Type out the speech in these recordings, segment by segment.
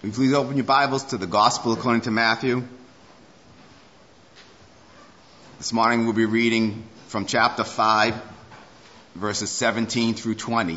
Will you please open your Bibles to the Gospel according to Matthew? This morning we'll be reading from chapter 5, verses 17 through 20.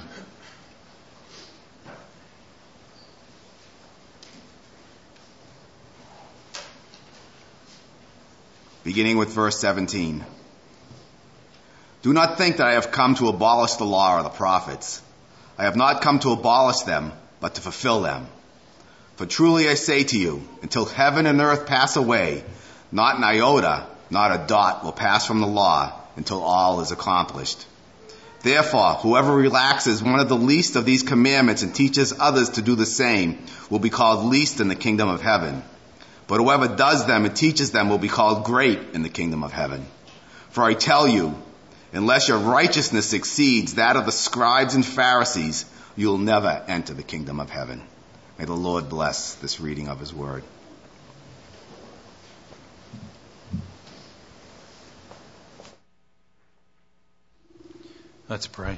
Beginning with verse 17. Do not think that I have come to abolish the law or the prophets. I have not come to abolish them, but to fulfill them. For truly I say to you, until heaven and earth pass away, not an iota, not a dot will pass from the law until all is accomplished. Therefore, whoever relaxes one of the least of these commandments and teaches others to do the same will be called least in the kingdom of heaven. But whoever does them and teaches them will be called great in the kingdom of heaven. For I tell you, unless your righteousness exceeds that of the scribes and Pharisees, you will never enter the kingdom of heaven. May the Lord bless this reading of His word. Let's pray.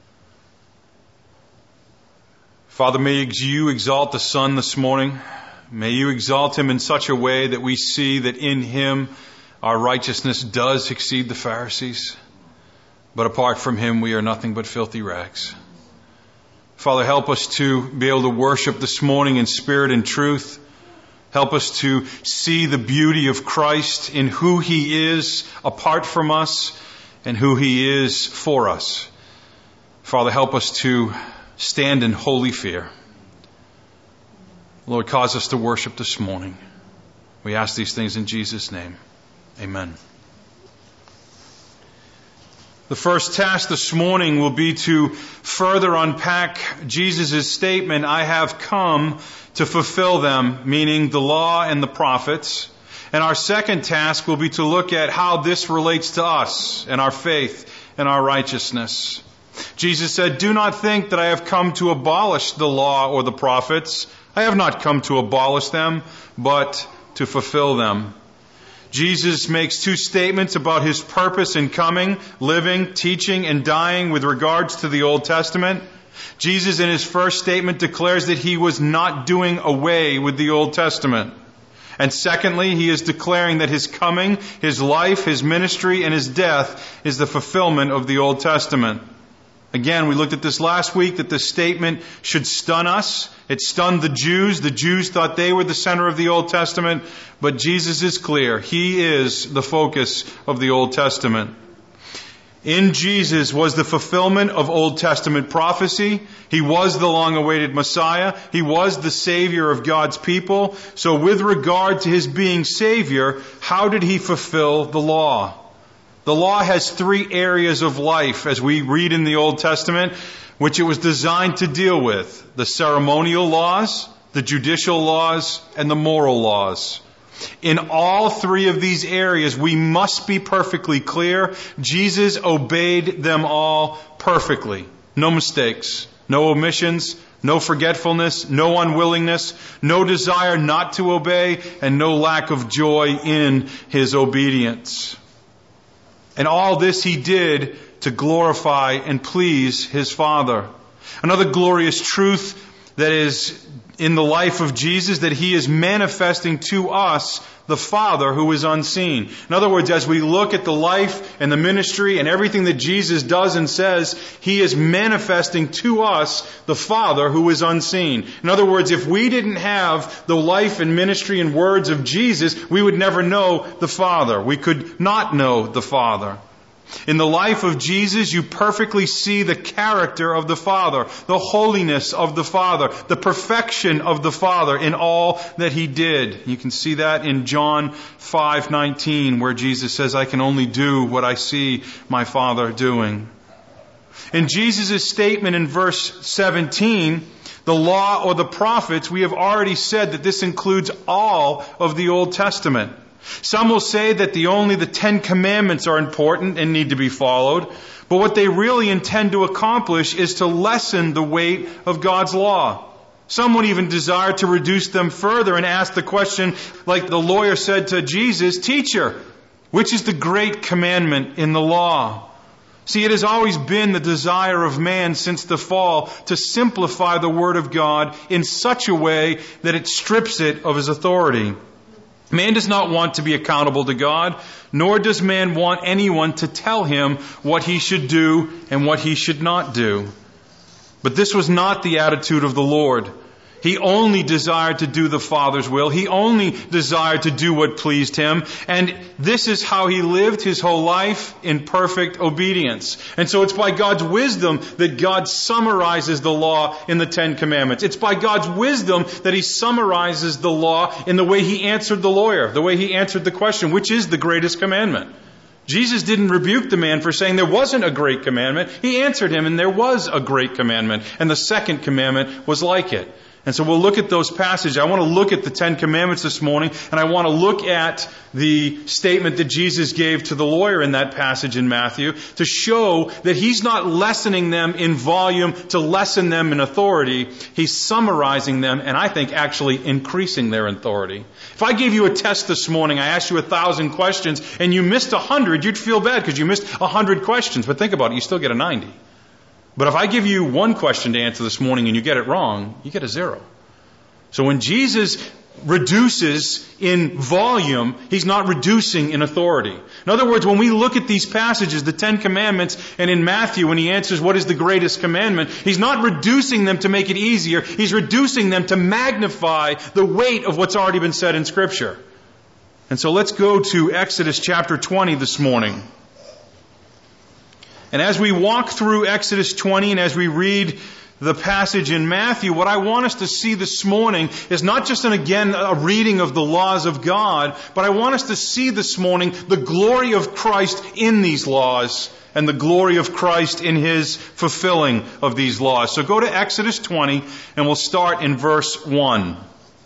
Father, may you exalt the Son this morning. May you exalt Him in such a way that we see that in Him our righteousness does exceed the Pharisees. But apart from Him, we are nothing but filthy rags. Father, help us to be able to worship this morning in spirit and truth. Help us to see the beauty of Christ in who He is apart from us and who He is for us. Father, help us to stand in holy fear. Lord, cause us to worship this morning. We ask these things in Jesus' name. Amen. The first task this morning will be to further unpack Jesus' statement, I have come to fulfill them, meaning the law and the prophets. And our second task will be to look at how this relates to us and our faith and our righteousness. Jesus said, do not think that I have come to abolish the law or the prophets. I have not come to abolish them, but to fulfill them. Jesus makes two statements about His purpose in coming, living, teaching, and dying with regards to the Old Testament. Jesus in His first statement declares that He was not doing away with the Old Testament. And secondly, He is declaring that His coming, His life, His ministry, and His death is the fulfillment of the Old Testament. Again, we looked at this last week that this statement should stun us. It stunned the Jews. The Jews thought they were the center of the Old Testament. But Jesus is clear. He is the focus of the Old Testament. In Jesus was the fulfillment of Old Testament prophecy. He was the long-awaited Messiah. He was the Savior of God's people. So with regard to His being Savior, how did He fulfill the law? The law has three areas of life, as we read in the Old Testament, which it was designed to deal with. The ceremonial laws, the judicial laws, and the moral laws. In all three of these areas, we must be perfectly clear. Jesus obeyed them all perfectly. No mistakes, no omissions, no forgetfulness, no unwillingness, no desire not to obey, and no lack of joy in His obedience. And all this He did to glorify and please His Father. Another glorious truth that is in the life of Jesus, that He is manifesting to us the Father who is unseen. In other words, as we look at the life and the ministry and everything that Jesus does and says, He is manifesting to us the Father who is unseen. In other words, if we didn't have the life and ministry and words of Jesus, we would never know the Father. We could not know the Father. In the life of Jesus, you perfectly see the character of the Father, the holiness of the Father, the perfection of the Father in all that He did. You can see that in John 5:19, where Jesus says, I can only do what I see my Father doing. In Jesus' statement in verse 17, the law or the prophets, we have already said that this includes all of the Old Testament. Some will say that only the 10 Commandments are important and need to be followed. But what they really intend to accomplish is to lessen the weight of God's law. Some would even desire to reduce them further and ask the question, like the lawyer said to Jesus, Teacher, which is the great commandment in the law? See, it has always been the desire of man since the fall to simplify the Word of God in such a way that it strips it of his authority. Man does not want to be accountable to God, nor does man want anyone to tell him what he should do and what he should not do. But this was not the attitude of the Lord. He only desired to do the Father's will. He only desired to do what pleased Him. And this is how He lived His whole life, in perfect obedience. And so it's by God's wisdom that God summarizes the law in the Ten Commandments. It's by God's wisdom that He summarizes the law in the way He answered the lawyer, the way He answered the question, which is the greatest commandment. Jesus didn't rebuke the man for saying there wasn't a great commandment. He answered him, and there was a great commandment. And the second commandment was like it. And so we'll look at those passages. I want to look at the Ten Commandments this morning, and I want to look at the statement that Jesus gave to the lawyer in that passage in Matthew to show that He's not lessening them in volume to lessen them in authority. He's summarizing them, and I think actually increasing their authority. If I gave you a test this morning, I asked you 1,000 questions, and you missed 100, you'd feel bad because you missed 100 questions. But think about it, you still get a 90. But if I give you one question to answer this morning and you get it wrong, you get a 0. So when Jesus reduces in volume, He's not reducing in authority. In other words, when we look at these passages, the Ten Commandments, and in Matthew when He answers what is the greatest commandment, He's not reducing them to make it easier. He's reducing them to magnify the weight of what's already been said in Scripture. And so let's go to Exodus chapter 20 this morning. And as we walk through Exodus 20 and as we read the passage in Matthew, what I want us to see this morning is not just a reading of the laws of God, but I want us to see this morning the glory of Christ in these laws and the glory of Christ in His fulfilling of these laws. So go to Exodus 20 and we'll start in verse 1.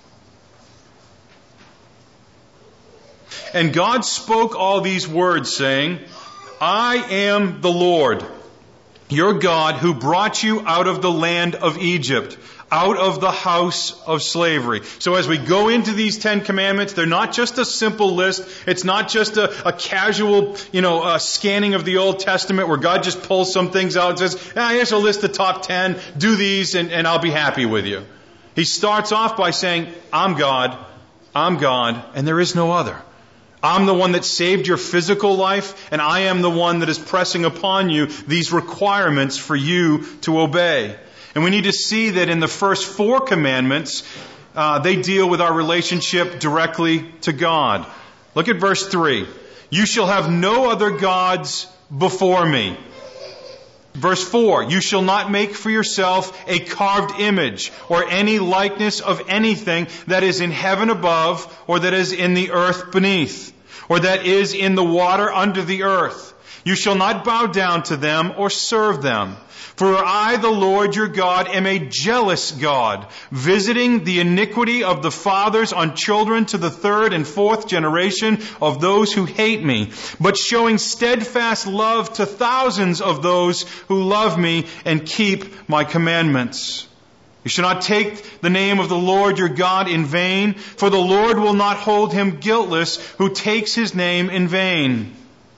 And God spoke all these words, saying, I am the Lord, your God, who brought you out of the land of Egypt, out of the house of slavery. So as we go into these Ten Commandments, they're not just a simple list. It's not just a casual, scanning of the Old Testament where God just pulls some things out and says, here's a list of top 10, do these and I'll be happy with you. He starts off by saying, I'm God, and there is no other. I'm the one that saved your physical life, and I am the one that is pressing upon you these requirements for you to obey. And we need to see that in the first 4 commandments, they deal with our relationship directly to God. Look at verse 3. You shall have no other gods before me. Verse 4, you shall not make for yourself a carved image or any likeness of anything that is in heaven above or that is in the earth beneath or that is in the water under the earth. You shall not bow down to them or serve them. For I, the Lord your God, am a jealous God, visiting the iniquity of the fathers on children to the 3rd and 4th generation of those who hate me, but showing steadfast love to thousands of those who love me and keep my commandments. You shall not take the name of the Lord your God in vain, for the Lord will not hold him guiltless who takes His name in vain.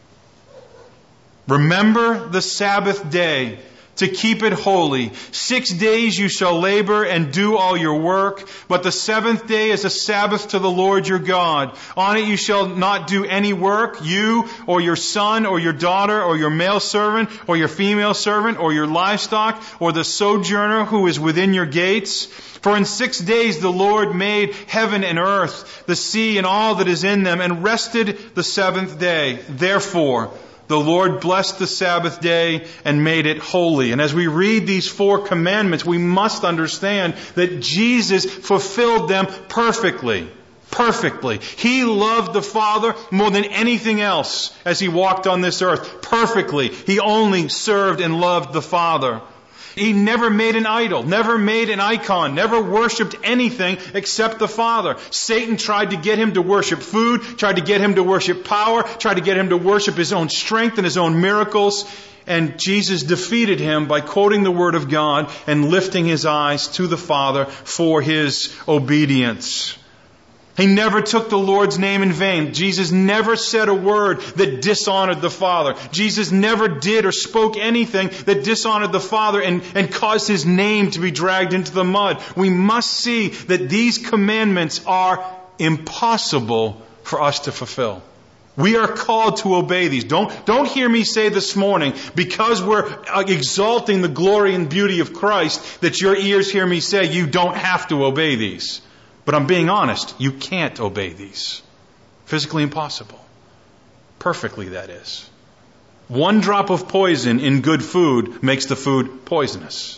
Remember the Sabbath day to keep it holy. 6 days you shall labor and do all your work, but the 7th day is a Sabbath to the Lord your God. On it you shall not do any work, you or your son or your daughter or your male servant or your female servant or your livestock or the sojourner who is within your gates. For in 6 days the Lord made heaven and earth, the sea and all that is in them, and rested the 7th day. Therefore, the Lord blessed the Sabbath day and made it holy. And as we read these 4 commandments, we must understand that Jesus fulfilled them perfectly. Perfectly. He loved the Father more than anything else as He walked on this earth. Perfectly. He only served and loved the Father. He never made an idol, never made an icon, never worshipped anything except the Father. Satan tried to get him to worship food, tried to get him to worship power, tried to get him to worship his own strength and his own miracles. And Jesus defeated him by quoting the Word of God and lifting his eyes to the Father for his obedience. He never took the Lord's name in vain. Jesus never said a word that dishonored the Father. Jesus never did or spoke anything that dishonored the Father and caused His name to be dragged into the mud. We must see that these commandments are impossible for us to fulfill. We are called to obey these. Don't hear me say this morning, because we're exalting the glory and beauty of Christ, that your ears hear me say you don't have to obey these. But I'm being honest, you can't obey these. Physically impossible. Perfectly, that is. One drop of poison in good food makes the food poisonous.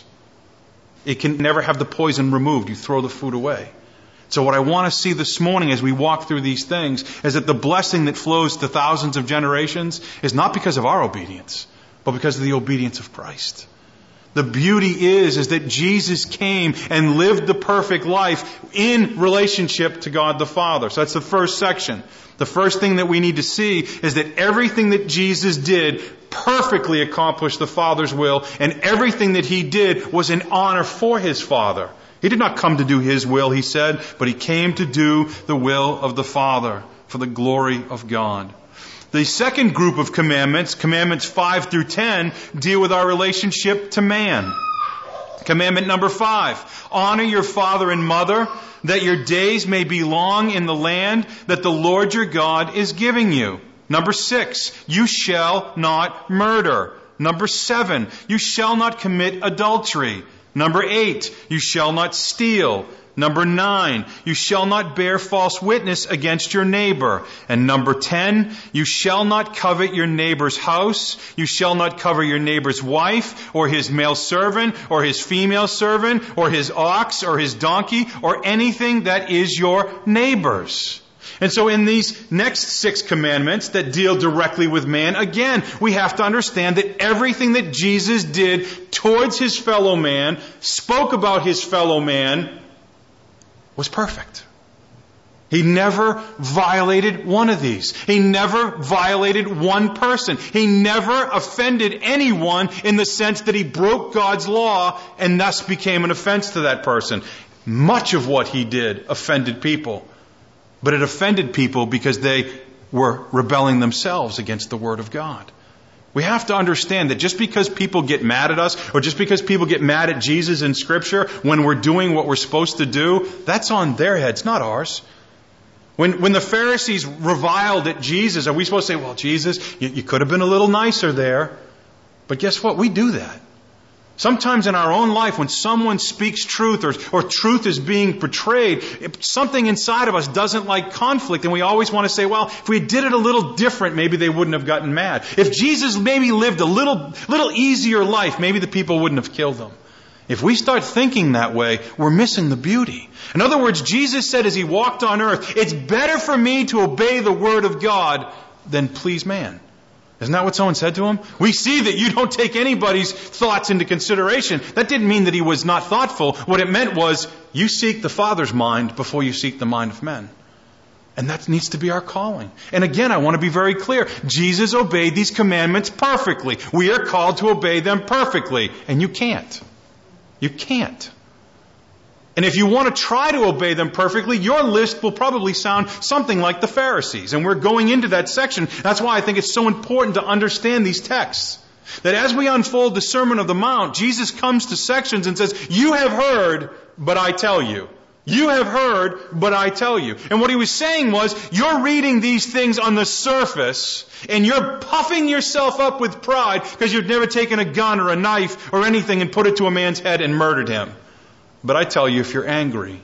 It can never have the poison removed. You throw the food away. So what I want to see this morning as we walk through these things is that the blessing that flows to thousands of generations is not because of our obedience, but because of the obedience of Christ. The beauty is that Jesus came and lived the perfect life in relationship to God the Father. So that's the first section. The first thing that we need to see is that everything that Jesus did perfectly accomplished the Father's will, and everything that He did was in honor for His Father. He did not come to do His will, He said, but He came to do the will of the Father for the glory of God. The second group of commandments, commandments 5 through 10, deal with our relationship to man. Commandment number 5, honor your father and mother, that your days may be long in the land that the Lord your God is giving you. Number 6, you shall not murder. Number 7, you shall not commit adultery. Number 8, you shall not steal. Number 9, you shall not bear false witness against your neighbor. And number 10, you shall not covet your neighbor's house. You shall not covet your neighbor's wife, or his male servant, or his female servant, or his ox, or his donkey, or anything that is your neighbor's. And so in these next 6 commandments that deal directly with man, again, we have to understand that everything that Jesus did towards His fellow man, spoke about His fellow man, was perfect. He never violated one of these. He never violated one person. He never offended anyone in the sense that he broke God's law and thus became an offense to that person. Much of what He did offended people. But it offended people because they were rebelling themselves against the Word of God. We have to understand that just because people get mad at us, or just because people get mad at Jesus in Scripture when we're doing what we're supposed to do, that's on their heads, not ours. When the Pharisees reviled at Jesus, are we supposed to say, well, Jesus, you could have been a little nicer there? But guess what? We do that. Sometimes in our own life, when someone speaks truth or truth is being portrayed, something inside of us doesn't like conflict, and we always want to say, well, if we did it a little different, maybe they wouldn't have gotten mad. If Jesus maybe lived a little easier life, maybe the people wouldn't have killed Him. If we start thinking that way, we're missing the beauty. In other words, Jesus said as He walked on earth, it's better for me to obey the Word of God than please man. Isn't that what someone said to Him? We see that you don't take anybody's thoughts into consideration. That didn't mean that He was not thoughtful. What it meant was, you seek the Father's mind before you seek the mind of men. And that needs to be our calling. And again, I want to be very clear. Jesus obeyed these commandments perfectly. We are called to obey them perfectly. And you can't. You can't. And if you want to try to obey them perfectly, your list will probably sound something like the Pharisees. And we're going into that section. That's why I think it's so important to understand these texts. That as we unfold the Sermon on the Mount, Jesus comes to sections and says, you have heard, but I tell you. You have heard, but I tell you. And what He was saying was, you're reading these things on the surface, and you're puffing yourself up with pride because you've never taken a gun or a knife or anything and put it to a man's head and murdered him. But I tell you, if you're angry,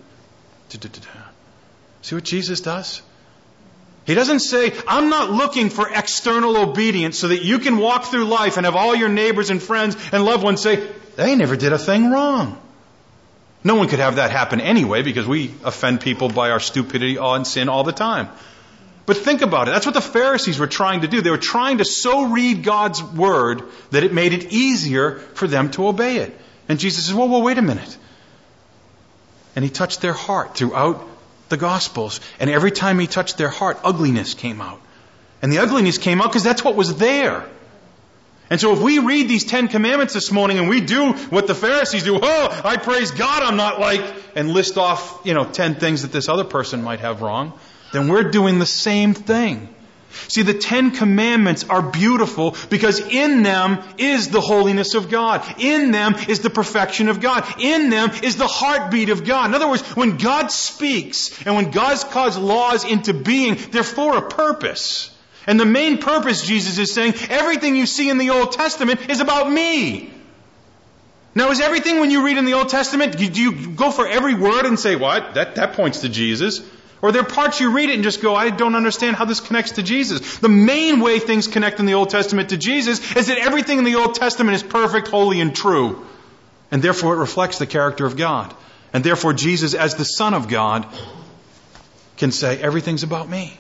see what Jesus does? He doesn't say, I'm not looking for external obedience so that you can walk through life and have all your neighbors and friends and loved ones say, they never did a thing wrong. No one could have that happen anyway because we offend people by our stupidity and sin all the time. But think about it. That's what the Pharisees were trying to do. They were trying to so read God's Word that it made it easier for them to obey it. And Jesus says, well, wait a minute. And He touched their heart throughout the Gospels. And every time He touched their heart, ugliness came out. And the ugliness came out because that's what was there. And so if we read these 10 commandments this morning and we do what the Pharisees do, oh, I praise God I'm not like, and list off, 10 things that this other person might have wrong, then we're doing the same thing. See, the 10 commandments are beautiful because in them is the holiness of God. In them is the perfection of God. In them is the heartbeat of God. In other words, when God speaks and when God's caused laws into being, they're for a purpose. And the main purpose, Jesus is saying, everything you see in the Old Testament is about me. Now, is everything when you read in the Old Testament, do you go for every word and say, what? That points to Jesus? Or there are parts you read it and just go, I don't understand how this connects to Jesus. The main way things connect in the Old Testament to Jesus is that everything in the Old Testament is perfect, holy, and true. And therefore it reflects the character of God. And therefore Jesus, as the Son of God, can say, everything's about me.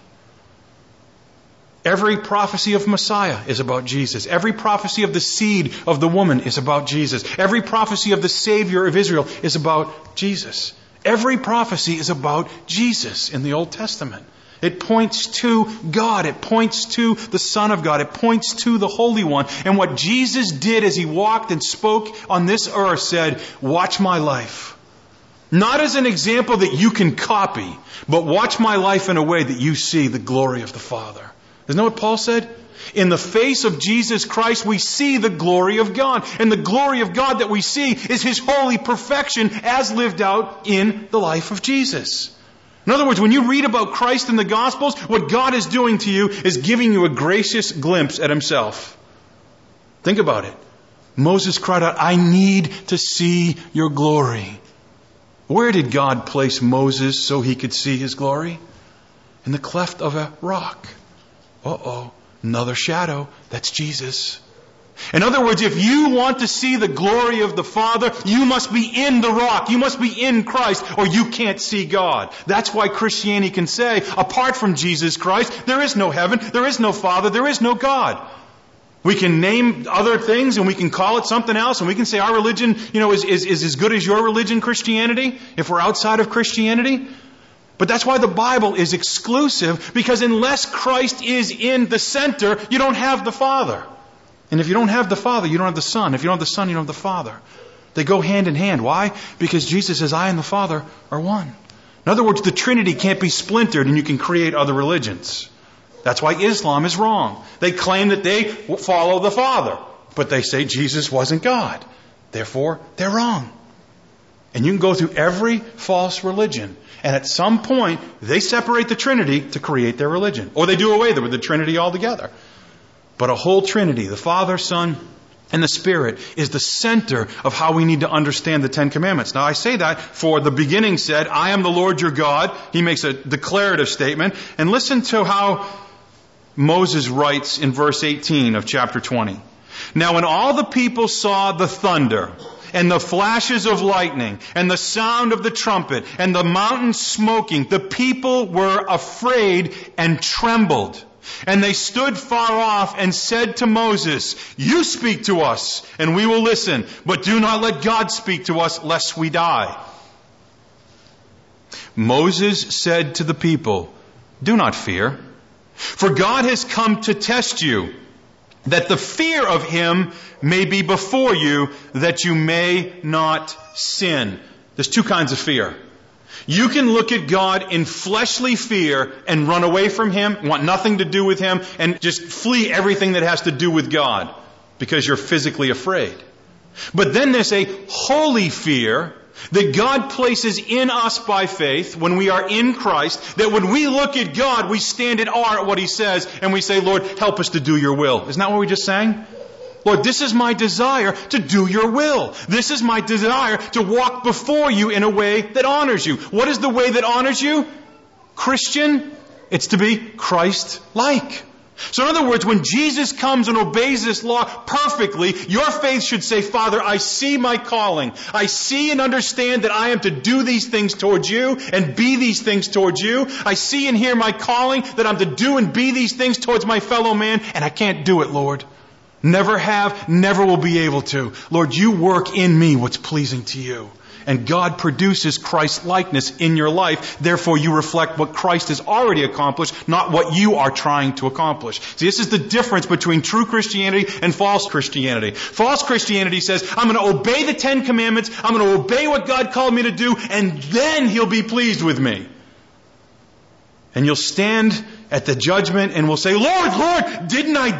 Every prophecy of Messiah is about Jesus. Every prophecy of the seed of the woman is about Jesus. Every prophecy of the Savior of Israel is about Jesus. Every prophecy is about Jesus in the Old Testament. It points to God. It points to the Son of God. It points to the Holy One. And what Jesus did as He walked and spoke on this earth said, watch my life. Not as an example that you can copy, but watch my life in a way that you see the glory of the Father. Isn't that what Paul said? In the face of Jesus Christ, we see the glory of God. And the glory of God that we see is His holy perfection as lived out in the life of Jesus. In other words, when you read about Christ in the Gospels, what God is doing to you is giving you a gracious glimpse at Himself. Think about it. Moses cried out, I need to see your glory. Where did God place Moses so he could see His glory? In the cleft of a rock. Another shadow. That's Jesus. In other words, if you want to see the glory of the Father, you must be in the rock. You must be in Christ, or you can't see God. That's why Christianity can say, apart from Jesus Christ, there is no heaven, there is no Father, there is no God. We can name other things and we can call it something else, and we can say our religion, is as good as your religion, Christianity, if we're outside of Christianity. But that's why the Bible is exclusive, because unless Christ is in the center, you don't have the Father. And if you don't have the Father, you don't have the Son. If you don't have the Son, you don't have the Father. They go hand in hand. Why? Because Jesus says, I and the Father are one. In other words, the Trinity can't be splintered and you can create other religions. That's why Islam is wrong. They claim that they follow the Father, but they say Jesus wasn't God. Therefore, they're wrong. And you can go through every false religion, and at some point, they separate the Trinity to create their religion. Or they do away with the Trinity altogether. But a whole Trinity, the Father, Son, and the Spirit, is the center of how we need to understand the Ten Commandments. Now, I say that for the beginning said, I am the Lord your God. He makes a declarative statement. And listen to how Moses writes in verse 18 of chapter 20. Now, when all the people saw the thunder, and the flashes of lightning, and the sound of the trumpet, and the mountain smoking, the people were afraid and trembled. And they stood far off and said to Moses, you speak to us, and we will listen, but do not let God speak to us, lest we die. Moses said to the people, do not fear, for God has come to test you, that the fear of Him may be before you, that you may not sin. There's two kinds of fear. You can look at God in fleshly fear and run away from Him, want nothing to do with Him, and just flee everything that has to do with God because you're physically afraid. But then there's a holy fear that God places in us by faith when we are in Christ, that when we look at God, we stand at awe at what He says, and we say, Lord, help us to do your will. Isn't that what we just sang? Lord, this is my desire to do your will. This is my desire to walk before you in a way that honors you. What is the way that honors you? Christian, it's to be Christ-like. So in other words, when Jesus comes and obeys this law perfectly, your faith should say, Father, I see my calling. I see and understand that I am to do these things towards you and be these things towards you. I see and hear my calling that I'm to do and be these things towards my fellow man, and I can't do it, Lord. Never have, never will be able to. Lord, you work in me what's pleasing to you. and God produces Christ-likeness in your life. Therefore, you reflect what Christ has already accomplished, not what you are trying to accomplish. See, this is the difference between true Christianity and false Christianity. False Christianity says, I'm going to obey the 10 Commandments, I'm going to obey what God called me to do, and then He'll be pleased with me. And you'll stand at the judgment and will say, Lord, Lord, didn't I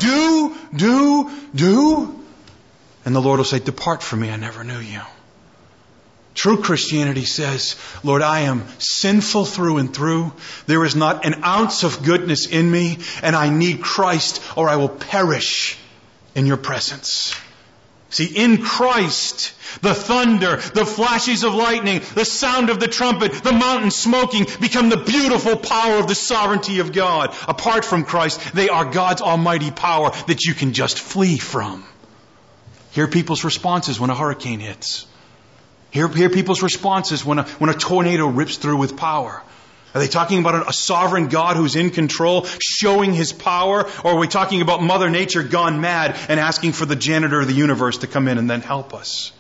do? And the Lord will say, depart from me, I never knew you. True Christianity says, Lord, I am sinful through and through. There is not an ounce of goodness in me, and I need Christ or I will perish in your presence. See, in Christ, the thunder, the flashes of lightning, the sound of the trumpet, the mountain smoking become the beautiful power of the sovereignty of God. Apart from Christ, they are God's almighty power that you can just flee from. Hear people's responses when a hurricane hits. Hear people's responses when a tornado rips through with power. Are they talking about a sovereign God who's in control, showing His power? Or are we talking about Mother Nature gone mad and asking for the janitor of the universe to come in and then help us?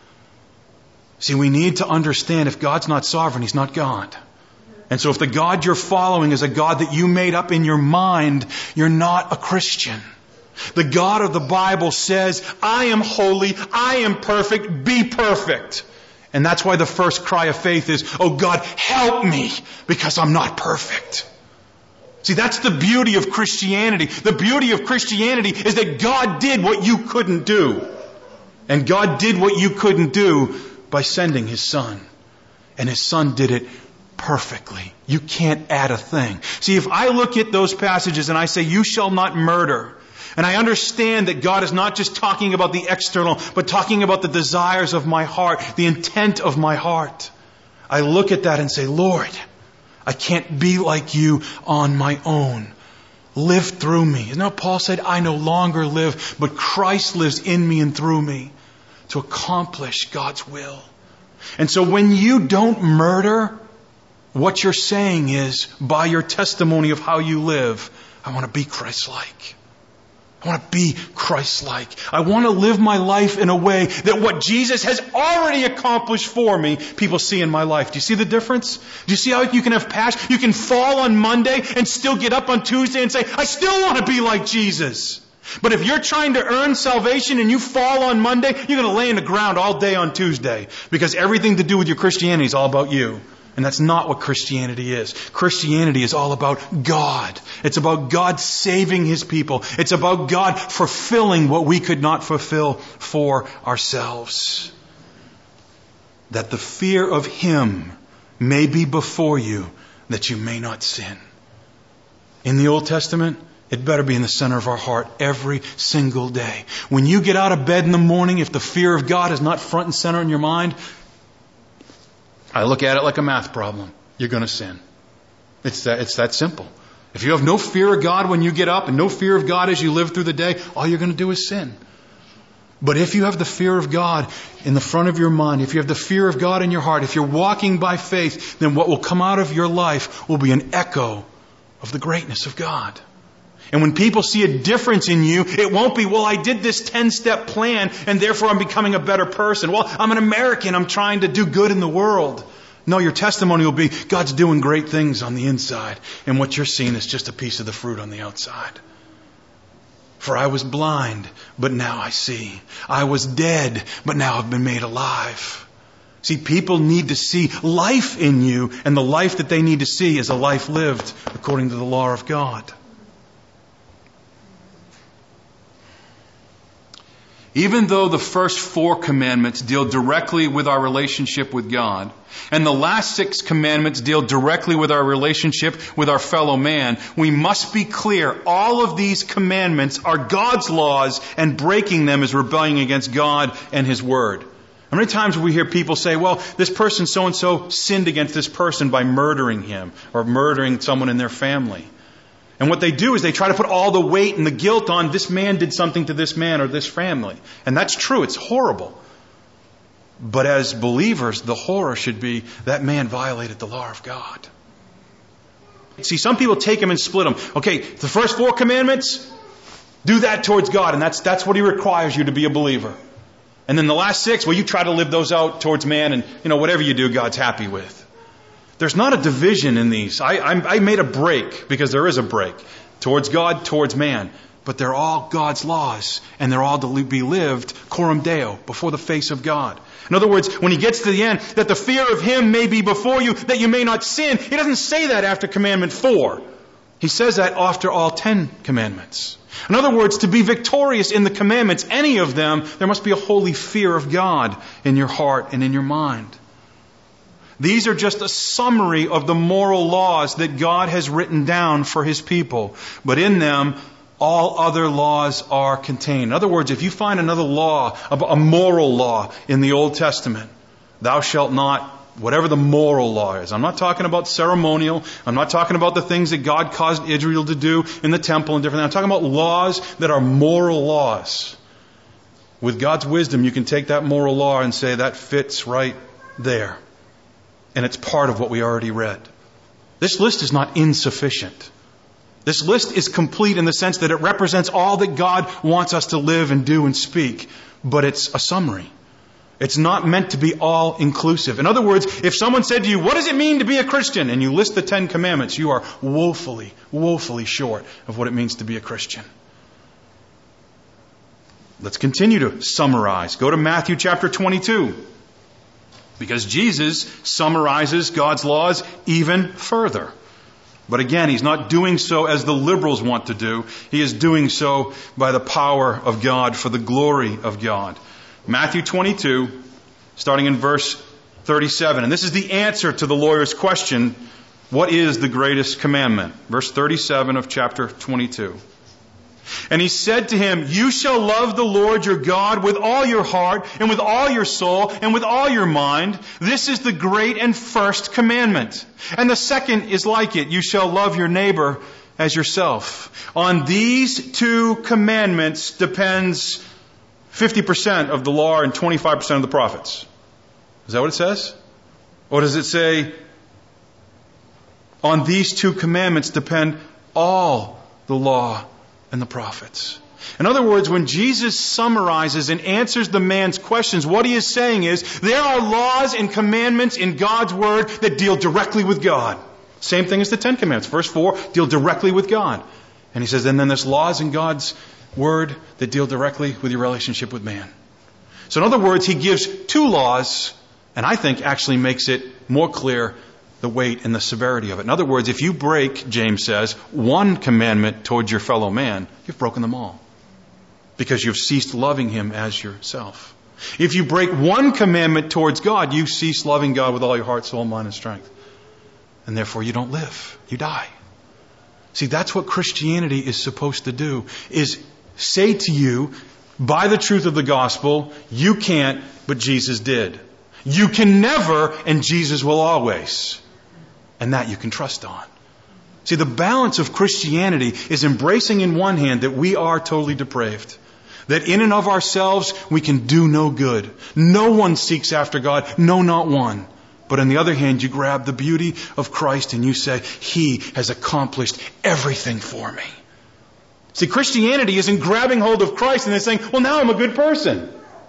See, we need to understand if God's not sovereign, He's not God. And so if the God you're following is a God that you made up in your mind, you're not a Christian. The God of the Bible says, I am holy, I am perfect, be perfect. And that's why the first cry of faith is, oh God, help me, because I'm not perfect. See, that's the beauty of Christianity. The beauty of Christianity is that God did what you couldn't do. And God did what you couldn't do by sending His Son. And His Son did it perfectly. You can't add a thing. See, if I look at those passages and I say, you shall not murder, and I understand that God is not just talking about the external, but talking about the desires of my heart, the intent of my heart. I look at that and say, Lord, I can't be like you on my own. Live through me. Isn't that what Paul said? I no longer live, but Christ lives in me and through me to accomplish God's will. And so when you don't murder, what you're saying is, by your testimony of how you live, I want to be Christ-like. I want to be Christ-like. I want to live my life in a way that what Jesus has already accomplished for me, people see in my life. Do you see the difference? Do you see how you can have passion? You can fall on Monday and still get up on Tuesday and say, I still want to be like Jesus. But if you're trying to earn salvation and you fall on Monday, you're going to lay in the ground all day on Tuesday, because everything to do with your Christianity is all about you. And that's not what Christianity is. Christianity is all about God. It's about God saving His people. It's about God fulfilling what we could not fulfill for ourselves. That the fear of Him may be before you, that you may not sin. In the Old Testament, it better be in the center of our heart every single day. When you get out of bed in the morning, if the fear of God is not front and center in your mind, I look at it like a math problem. You're going to sin. It's that simple. If you have no fear of God when you get up and no fear of God as you live through the day, all you're going to do is sin. But if you have the fear of God in the front of your mind, if you have the fear of God in your heart, if you're walking by faith, then what will come out of your life will be an echo of the greatness of God. And when people see a difference in you, it won't be, well, I did this 10-step plan and therefore I'm becoming a better person. Well, I'm an American. I'm trying to do good in the world. No, your testimony will be, God's doing great things on the inside. And what you're seeing is just a piece of the fruit on the outside. For I was blind, but now I see. I was dead, but now I've been made alive. See, people need to see life in you, and the life that they need to see is a life lived according to the law of God. Even though the first 4 commandments deal directly with our relationship with God, and the last 6 commandments deal directly with our relationship with our fellow man, we must be clear, all of these commandments are God's laws, and breaking them is rebelling against God and His Word. How many times we hear people say, well, this person so-and-so sinned against this person by murdering him, or murdering someone in their family. And what they do is they try to put all the weight and the guilt on this man did something to this man or this family. And that's true. It's horrible. But as believers, the horror should be that man violated the law of God. See, some people take them and split them. Okay, the first 4 commandments, do that towards God. And that's what He requires you to be a believer. And then the last 6, well, you try to live those out towards man, and whatever you do, God's happy with. There's not a division in these. I made a break, because there is a break, towards God, towards man. But they're all God's laws, and they're all to be lived coram Deo, before the face of God. In other words, when he gets to the end, that the fear of him may be before you, that you may not sin, he doesn't say that after commandment 4. He says that after all 10 commandments. In other words, to be victorious in the commandments, any of them, there must be a holy fear of God in your heart and in your mind. These are just a summary of the moral laws that God has written down for his people. But in them, all other laws are contained. In other words, if you find another law, a moral law in the Old Testament, thou shalt not, whatever the moral law is. I'm not talking about ceremonial. I'm not talking about the things that God caused Israel to do in the temple and different things. I'm talking about laws that are moral laws. With God's wisdom, you can take that moral law and say that fits right there. And it's part of what we already read. This list is not insufficient. This list is complete in the sense that it represents all that God wants us to live and do and speak. But it's a summary. It's not meant to be all inclusive. In other words, if someone said to you, what does it mean to be a Christian? And you list the 10 commandments, you are woefully, woefully short of what it means to be a Christian. Let's continue to summarize. Go to Matthew chapter 22. Because Jesus summarizes God's laws even further. But again, he's not doing so as the liberals want to do. He is doing so by the power of God, for the glory of God. Matthew 22, starting in verse 37. And this is the answer to the lawyer's question, what is the greatest commandment? Verse 37 of chapter 22. And he said to him, you shall love the Lord your God with all your heart and with all your soul and with all your mind. This is the great and first commandment. And the second is like it. You shall love your neighbor as yourself. On these 2 commandments depends 50% of the law and 25% of the prophets. Is that what it says? Or does it say, on these 2 commandments depend all the law and the prophets? In other words, when Jesus summarizes and answers the man's questions, what he is saying is, there are laws and commandments in God's Word that deal directly with God. Same thing as the 10 commandments. Verse 4, deal directly with God. And he says, and then there's laws in God's Word that deal directly with your relationship with man. So in other words, he gives 2 laws, and I think actually makes it more clear the weight and the severity of it. In other words, if you break, James says, 1 commandment towards your fellow man, you've broken them all. Because you've ceased loving him as yourself. If you break 1 commandment towards God, you cease loving God with all your heart, soul, mind, and strength. And therefore you don't live. You die. See, that's what Christianity is supposed to do, is say to you, by the truth of the gospel, you can't, but Jesus did. You can never, and Jesus will always. And that you can trust on. See, the balance of Christianity is embracing in one hand that we are totally depraved. That in and of ourselves, we can do no good. No one seeks after God. No, not one. But on the other hand, you grab the beauty of Christ and you say, He has accomplished everything for me. See, Christianity isn't grabbing hold of Christ and then saying, well, now I'm a good person.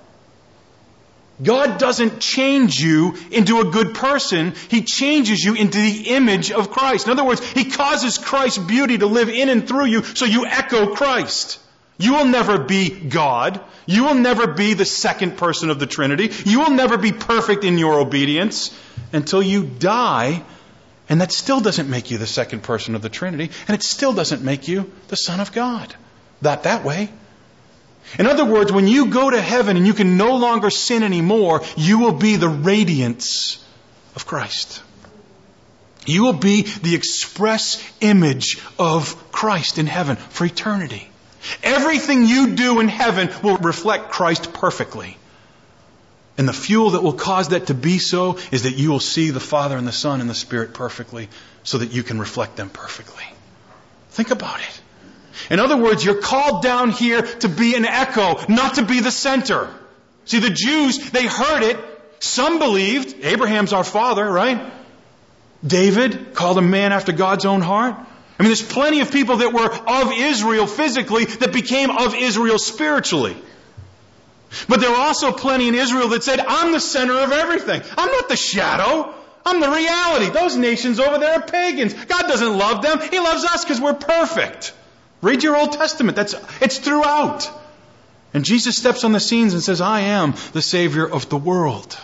God doesn't change you into a good person. He changes you into the image of Christ. In other words, He causes Christ's beauty to live in and through you so you echo Christ. You will never be God. You will never be the second person of the Trinity. You will never be perfect in your obedience until you die. And that still doesn't make you the second person of the Trinity. And it still doesn't make you the Son of God. Not that way. In other words, when you go to heaven and you can no longer sin anymore, you will be the radiance of Christ. You will be the express image of Christ in heaven for eternity. Everything you do in heaven will reflect Christ perfectly. And the fuel that will cause that to be so is that you will see the Father and the Son and the Spirit perfectly so that you can reflect them perfectly. Think about it. In other words, you're called down here to be an echo, not to be the center. See, the Jews, they heard it. Some believed. Abraham's our father, right? David, called a man after God's own heart. I mean, there's plenty of people that were of Israel physically that became of Israel spiritually. But there were also plenty in Israel that said, I'm the center of everything. I'm not the shadow. I'm the reality. Those nations over there are pagans. God doesn't love them. He loves us because we're perfect. Read your Old Testament. It's throughout. And Jesus steps on the scenes and says, I am the Savior of the world.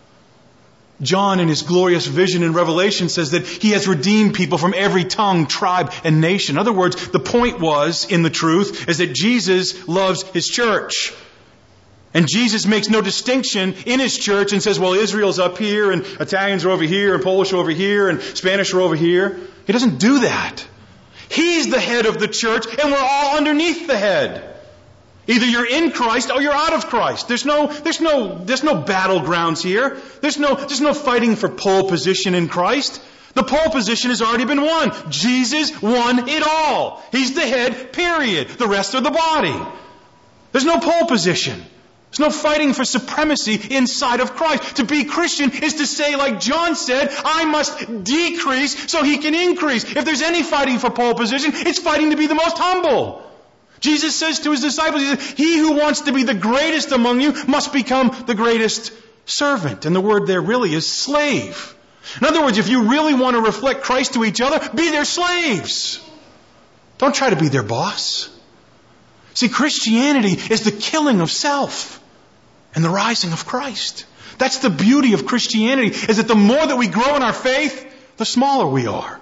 John, in his glorious vision in Revelation, says that he has redeemed people from every tongue, tribe, and nation. In other words, the point was, in the truth, is that Jesus loves his church. And Jesus makes no distinction in his church and says, well, Israel's up here, and Italians are over here, and Polish are over here, and Spanish are over here. He doesn't do that. He's the head of the church, and we're all underneath the head. Either you're in Christ or you're out of Christ. There's no battlegrounds here. There's no fighting for pole position in Christ. The pole position has already been won. Jesus won it all. He's the head, period. The rest are the body. There's no pole position. There's no fighting for supremacy inside of Christ. To be Christian is to say, like John said, I must decrease so he can increase. If there's any fighting for pole position, it's fighting to be the most humble. Jesus says to his disciples, he says, he who wants to be the greatest among you must become the greatest servant. And the word there really is slave. In other words, if you really want to reflect Christ to each other, be their slaves. Don't try to be their boss. See, Christianity is the killing of self and the rising of Christ. That's the beauty of Christianity, is that the more that we grow in our faith, the smaller we are.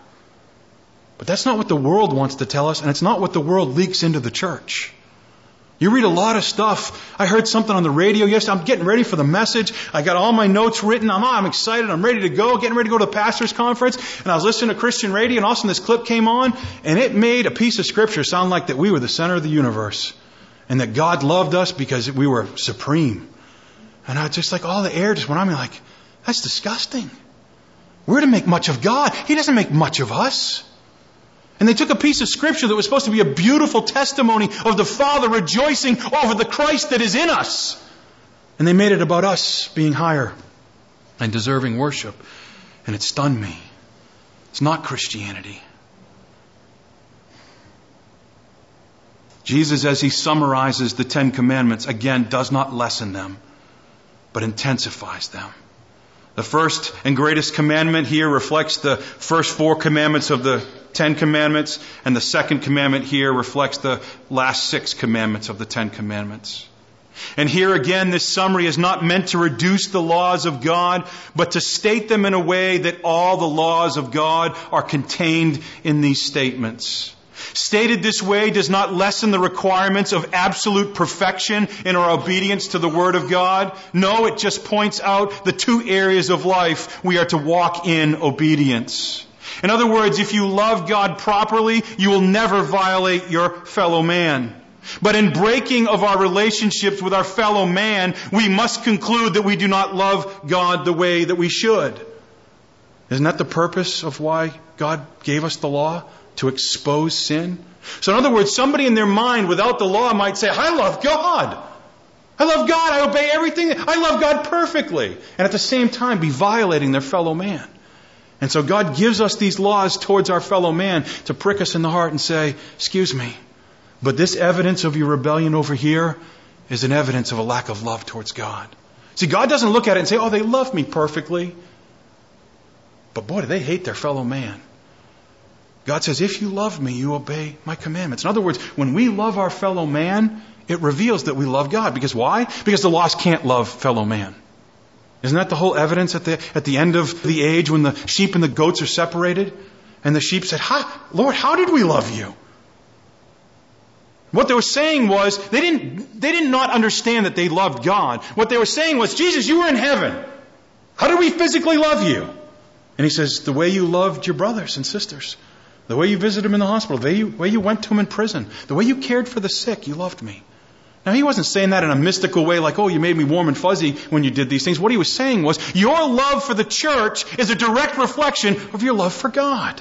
But that's not what the world wants to tell us, and it's not what the world leaks into the church. You read a lot of stuff. I heard something on the radio yesterday. I'm getting ready for the message. I got all my notes written. I'm excited. I'm ready to go. Getting ready to go to the pastor's conference. And I was listening to Christian radio, and all of a sudden this clip came on, and it made a piece of scripture sound like that we were the center of the universe, and that God loved us because we were supreme. And I just all the air just went on me like, that's disgusting. We're to make much of God. He doesn't make much of us. And they took a piece of scripture that was supposed to be a beautiful testimony of the Father rejoicing over the Christ that is in us. And they made it about us being higher and deserving worship. And it stunned me. It's not Christianity. Jesus, as he summarizes the 10 Commandments, again, does not lessen them, but intensifies them. The first and greatest commandment here reflects the first 4 commandments of the 10 commandments, and the second commandment here reflects the last 6 commandments of the 10 commandments. And here again, this summary is not meant to reduce the laws of God, but to state them in a way that all the laws of God are contained in these statements. Stated this way does not lessen the requirements of absolute perfection in our obedience to the Word of God. No, it just points out the 2 areas of life we are to walk in obedience. In other words, if you love God properly, you will never violate your fellow man. But in breaking of our relationships with our fellow man, we must conclude that we do not love God the way that we should. Isn't that the purpose of why God gave us the law? To expose sin? So in other words, somebody in their mind without the law might say, I love God. I love God. I obey everything. I love God perfectly. And at the same time be violating their fellow man. And so God gives us these laws towards our fellow man to prick us in the heart and say, excuse me, but this evidence of your rebellion over here is an evidence of a lack of love towards God. See, God doesn't look at it and say, oh, they love me perfectly. But boy, do they hate their fellow man. God says, if you love me, you obey my commandments. In other words, when we love our fellow man, it reveals that we love God. Because why? Because the lost can't love fellow man. Isn't that the whole evidence at the end of the age when the sheep and the goats are separated? And the sheep said, Lord, how did we love you? What they were saying was, they did not understand that they loved God. What they were saying was, Jesus, you were in heaven. How did we physically love you? And he says, the way you loved your brothers and sisters. The way you visited them in the hospital, the way you went to them in prison, the way you cared for the sick, you loved me. Now, he wasn't saying that in a mystical way like, oh, you made me warm and fuzzy when you did these things. What he was saying was, your love for the church is a direct reflection of your love for God.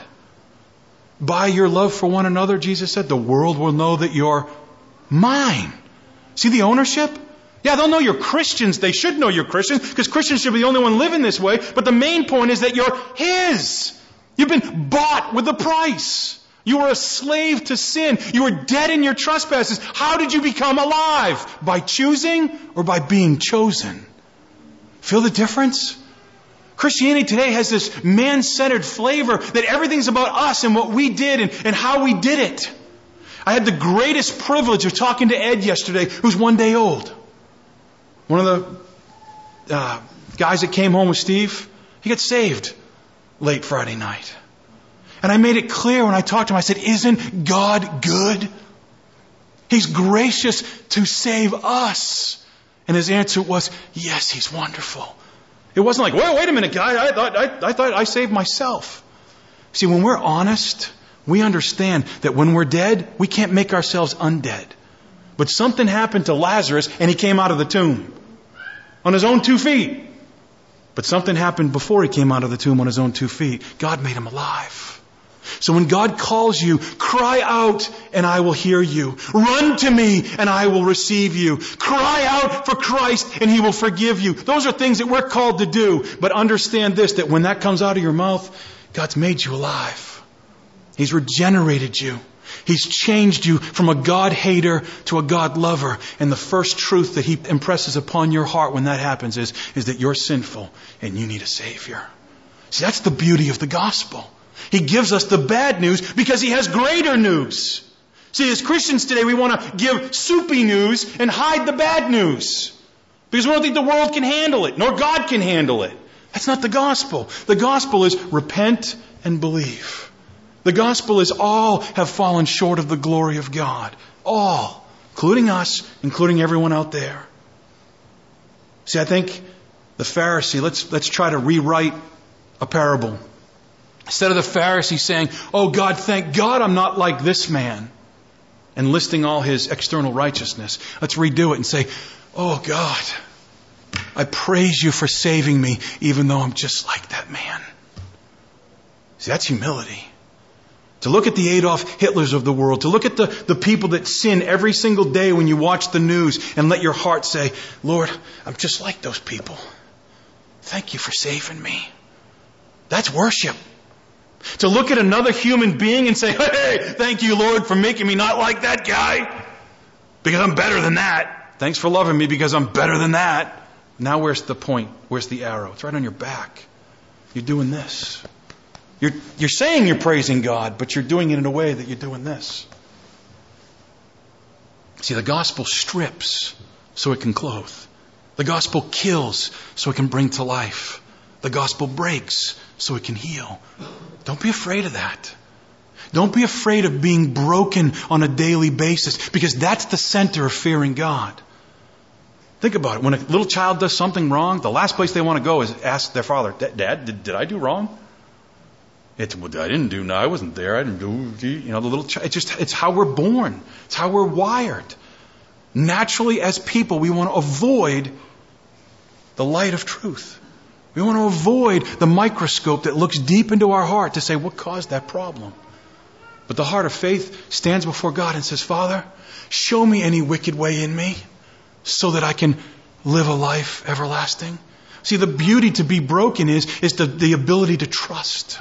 By your love for one another, Jesus said, the world will know that you're mine. See the ownership? Yeah, they'll know you're Christians. They should know you're Christians, because Christians should be the only one living this way. But the main point is that you're His. You've been bought with a price. You were a slave to sin. You were dead in your trespasses. How did you become alive? By choosing or by being chosen? Feel the difference? Christianity today has this man-centered flavor that everything's about us and what we did and how we did it. I had the greatest privilege of talking to Ed yesterday, who's 1 day old. One of the guys that came home with Steve, he got saved late Friday night. And I made it clear when I talked to him, I said, isn't God good? He's gracious to save us. And his answer was, yes, He's wonderful. It wasn't like, well, wait a minute, guy, I thought I saved myself. See, when we're honest, we understand that when we're dead, we can't make ourselves undead. But something happened to Lazarus and he came out of the tomb on his own 2 feet. But something happened before he came out of the tomb on his own 2 feet. God made him alive. So when God calls you, cry out and I will hear you. Run to me and I will receive you. Cry out for Christ and He will forgive you. Those are things that we're called to do. But understand this, that when that comes out of your mouth, God's made you alive. He's regenerated you. He's changed you from a God hater to a God lover. And the first truth that He impresses upon your heart when that happens is that you're sinful and you need a Savior. See, that's the beauty of the gospel. He gives us the bad news because He has greater news. See, as Christians today, we want to give soupy news and hide the bad news. Because we don't think the world can handle it, nor God can handle it. That's not the gospel. The gospel is repent and believe. The gospel is all have fallen short of the glory of God. All. Including us, including everyone out there. See, I think the Pharisee, let's try to rewrite a parable. Instead of the Pharisee saying, oh God, thank God I'm not like this man, and listing all his external righteousness, let's redo it and say, oh God, I praise You for saving me even though I'm just like that man. See, that's humility. To look at the Adolf Hitlers of the world, to look at the people that sin every single day when you watch the news and let your heart say, Lord, I'm just like those people. Thank You for saving me. That's worship. To look at another human being and say, hey, thank You, Lord, for making me not like that guy. Because I'm better than that. Thanks for loving me because I'm better than that. Now where's the point? Where's the arrow? It's right on your back. You're doing this. You're saying you're praising God, but you're doing it in a way that you're doing this. See, the gospel strips so it can clothe. The gospel kills so it can bring to life. The gospel breaks so it can heal. Don't be afraid of that. Don't be afraid of being broken on a daily basis, because that's the center of fearing God. Think about it. When a little child does something wrong, the last place they want to go is ask their father, Dad, did I do wrong? I didn't do. No, I wasn't there. I didn't do. The little child. It's how we're born. It's how we're wired. Naturally, as people, we want to avoid the light of truth. We want to avoid the microscope that looks deep into our heart to say, what caused that problem? But the heart of faith stands before God and says, Father, show me any wicked way in me so that I can live a life everlasting. See, the beauty to be broken is the ability to trust.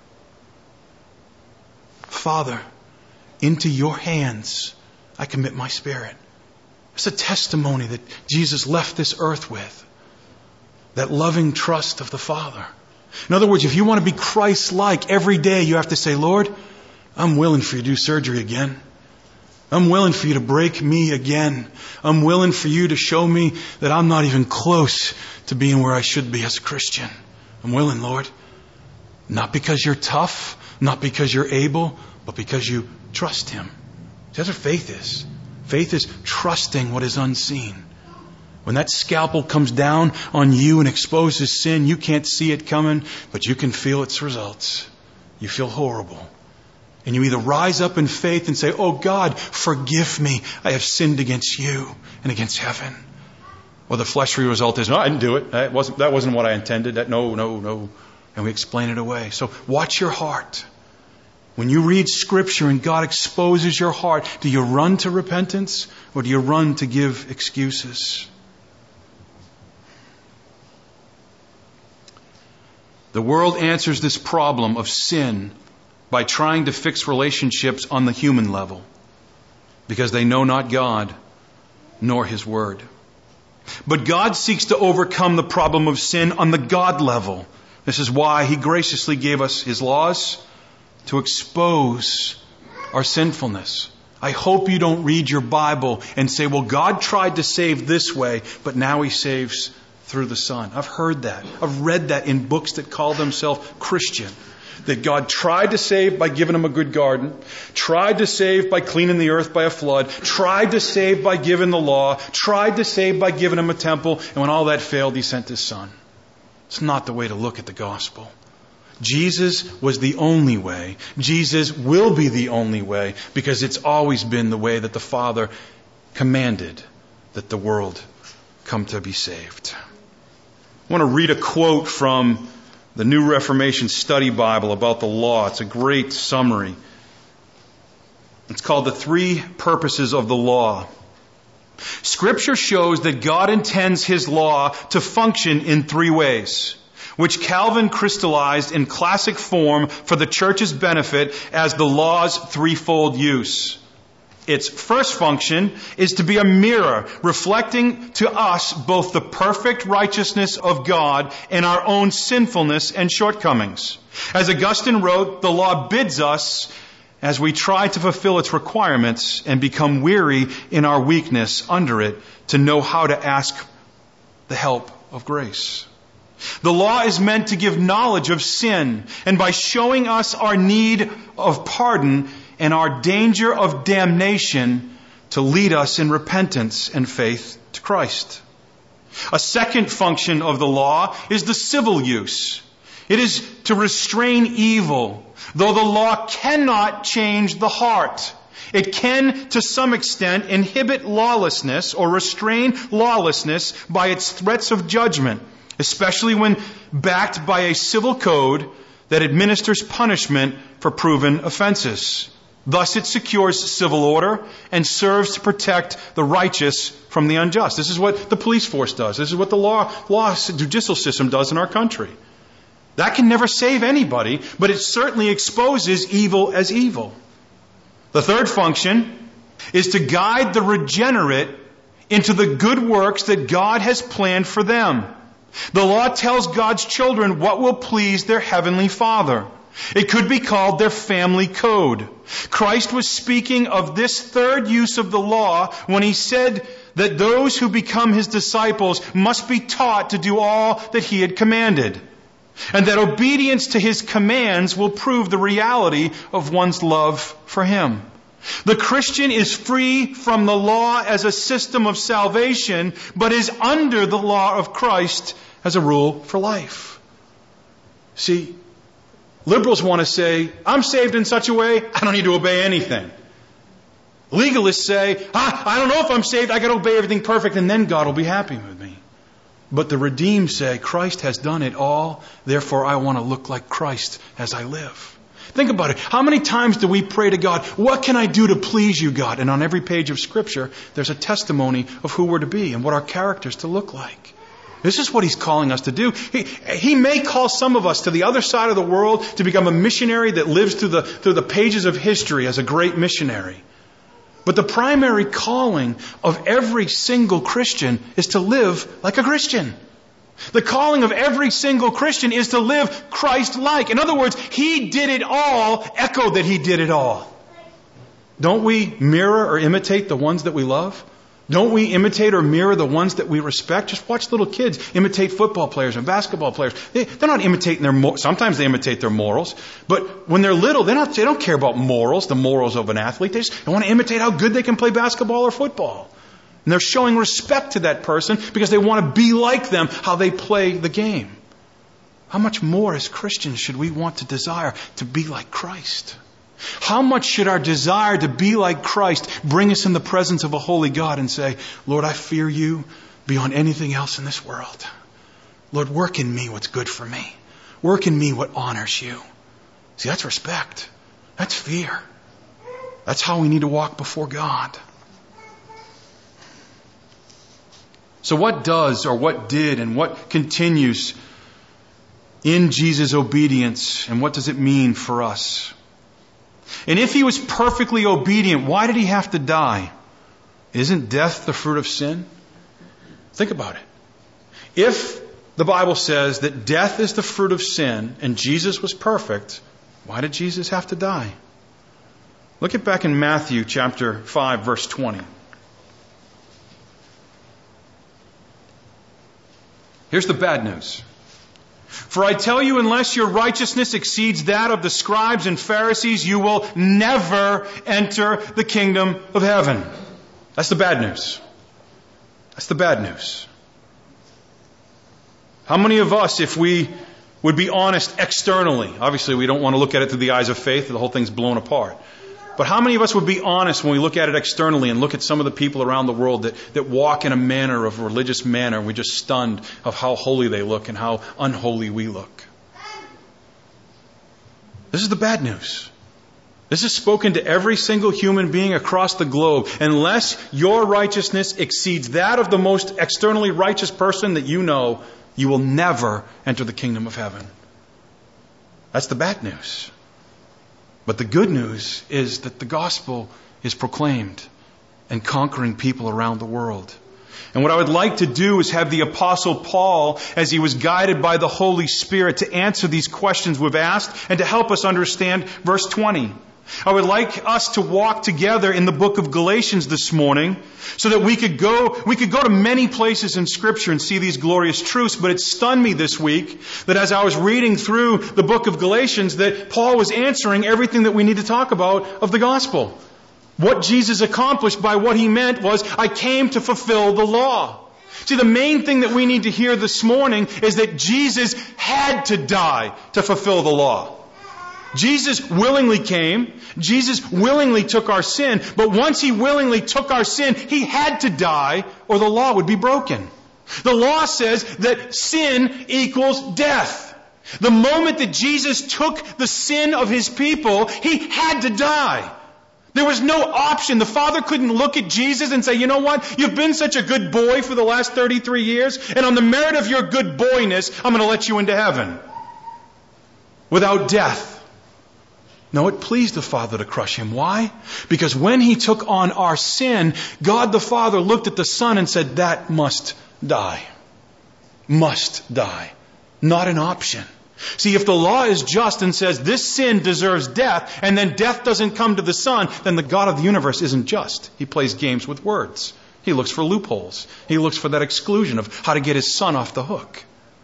Father, into Your hands I commit my spirit. It's a testimony that Jesus left this earth with. That loving trust of the Father. In other words, if you want to be Christ-like, every day you have to say, Lord, I'm willing for You to do surgery again. I'm willing for You to break me again. I'm willing for You to show me that I'm not even close to being where I should be as a Christian. I'm willing, Lord. Not because You're tough, not because You're able, but because you trust Him. That's what faith is. Faith is trusting what is unseen. When that scalpel comes down on you and exposes sin, you can't see it coming, but you can feel its results. You feel horrible. And you either rise up in faith and say, oh God, forgive me. I have sinned against You and against heaven. Or the fleshly result is, no, I didn't do it. That wasn't what I intended. No. And we explain it away. So watch your heart. When you read Scripture and God exposes your heart, do you run to repentance or do you run to give excuses? The world answers this problem of sin by trying to fix relationships on the human level, because they know not God nor His Word. But God seeks to overcome the problem of sin on the God level. This is why He graciously gave us His laws, to expose our sinfulness. I hope you don't read your Bible and say, well, God tried to save this way, but now He saves through the Son. I've heard that. I've read that in books that call themselves Christian. That God tried to save by giving them a good garden, tried to save by cleaning the earth by a flood, tried to save by giving the law, tried to save by giving them a temple, and when all that failed, He sent His Son. It's not the way to look at the gospel. Jesus was the only way. Jesus will be the only way, because it's always been the way that the Father commanded that the world come to be saved. I want to read a quote from the New Reformation Study Bible about the law. It's a great summary. It's called The Three Purposes of the Law. Scripture shows that God intends His law to function in three ways, which Calvin crystallized in classic form for the church's benefit as the law's threefold use. Its first function is to be a mirror reflecting to us both the perfect righteousness of God and our own sinfulness and shortcomings. As Augustine wrote, the law bids us, as we try to fulfill its requirements and become weary in our weakness under it, to know how to ask the help of grace. The law is meant to give knowledge of sin, and by showing us our need of pardon and our danger of damnation, to lead us in repentance and faith to Christ. A second function of the law is the civil use. It is to restrain evil, though the law cannot change the heart. It can, to some extent, inhibit lawlessness or restrain lawlessness by its threats of judgment, especially when backed by a civil code that administers punishment for proven offenses. Thus it secures civil order and serves to protect the righteous from the unjust. This is what the police force does. This is what the law judicial system does in our country. That can never save anybody, but it certainly exposes evil as evil. The third function is to guide the regenerate into the good works that God has planned for them. The law tells God's children what will please their heavenly Father. It could be called their family code. Christ was speaking of this third use of the law when He said that those who become His disciples must be taught to do all that He had commanded, and that obedience to His commands will prove the reality of one's love for Him. The Christian is free from the law as a system of salvation, but is under the law of Christ as a rule for life. See, liberals want to say, I'm saved in such a way, I don't need to obey anything. Legalists say, I don't know if I'm saved, I got to obey everything perfect, and then God will be happy with me. But the redeemed say, Christ has done it all, therefore I want to look like Christ as I live. Think about it. How many times do we pray to God, what can I do to please you, God? And on every page of Scripture, there's a testimony of who we're to be and what our character's to look like. This is what He's calling us to do. He may call some of us to the other side of the world to become a missionary that lives through the pages of history as a great missionary. But the primary calling of every single Christian is to live like a Christian. The calling of every single Christian is to live Christ-like. In other words, He did it all, echo that He did it all. Don't we mirror or imitate the ones that we love? Don't we imitate or mirror the ones that we respect? Just watch little kids imitate football players and basketball players. They're not imitating sometimes they imitate their morals, but when they're little, they don't care about morals, the morals of an athlete. They want to imitate how good they can play basketball or football. And they're showing respect to that person because they want to be like them, how they play the game. How much more as Christians should we want to desire to be like Christ? How much should our desire to be like Christ bring us in the presence of a holy God and say, Lord, I fear you beyond anything else in this world. Lord, work in me what's good for me. Work in me what honors you. See, that's respect. That's fear. That's how we need to walk before God. So what does or what did and what continues in Jesus' obedience, and what does it mean for us? And if he was perfectly obedient, why did he have to die? Isn't death the fruit of sin? Think about it. If the Bible says that death is the fruit of sin and Jesus was perfect, why did Jesus have to die? Look at back in Matthew chapter 5, verse 20. Here's the bad news. For I tell you, unless your righteousness exceeds that of the scribes and Pharisees, you will never enter the kingdom of heaven. That's the bad news. That's the bad news. How many of us, if we would be honest externally, obviously we don't want to look at it through the eyes of faith, the whole thing's blown apart. But how many of us would be honest when we look at it externally and look at some of the people around the world that walk in a manner of religious manner, and we're just stunned of how holy they look and how unholy we look? This is the bad news. This is spoken to every single human being across the globe. Unless your righteousness exceeds that of the most externally righteous person that you know, you will never enter the kingdom of heaven. That's the bad news. But the good news is that the gospel is proclaimed and conquering people around the world. And what I would like to do is have the Apostle Paul, as he was guided by the Holy Spirit, to answer these questions we've asked and to help us understand verse 20. I would like us to walk together in the book of Galatians this morning so that we could go to many places in Scripture and see these glorious truths, but it stunned me this week that as I was reading through the book of Galatians that Paul was answering everything that we need to talk about of the gospel. What Jesus accomplished by what he meant was, I came to fulfill the law. See, the main thing that we need to hear this morning is that Jesus had to die to fulfill the law. Jesus willingly came. Jesus willingly took our sin. But once he willingly took our sin, he had to die or the law would be broken. The law says that sin equals death. The moment that Jesus took the sin of his people, he had to die. There was no option. The Father couldn't look at Jesus and say, you know what? You've been such a good boy for the last 33 years, and on the merit of your good boyness, I'm going to let you into heaven. Without death. No, it pleased the Father to crush him. Why? Because when he took on our sin, God the Father looked at the Son and said, that must die. Must die. Not an option. See, if the law is just and says this sin deserves death, and then death doesn't come to the Son, then the God of the universe isn't just. He plays games with words. He looks for loopholes. He looks for that exclusion of how to get his Son off the hook.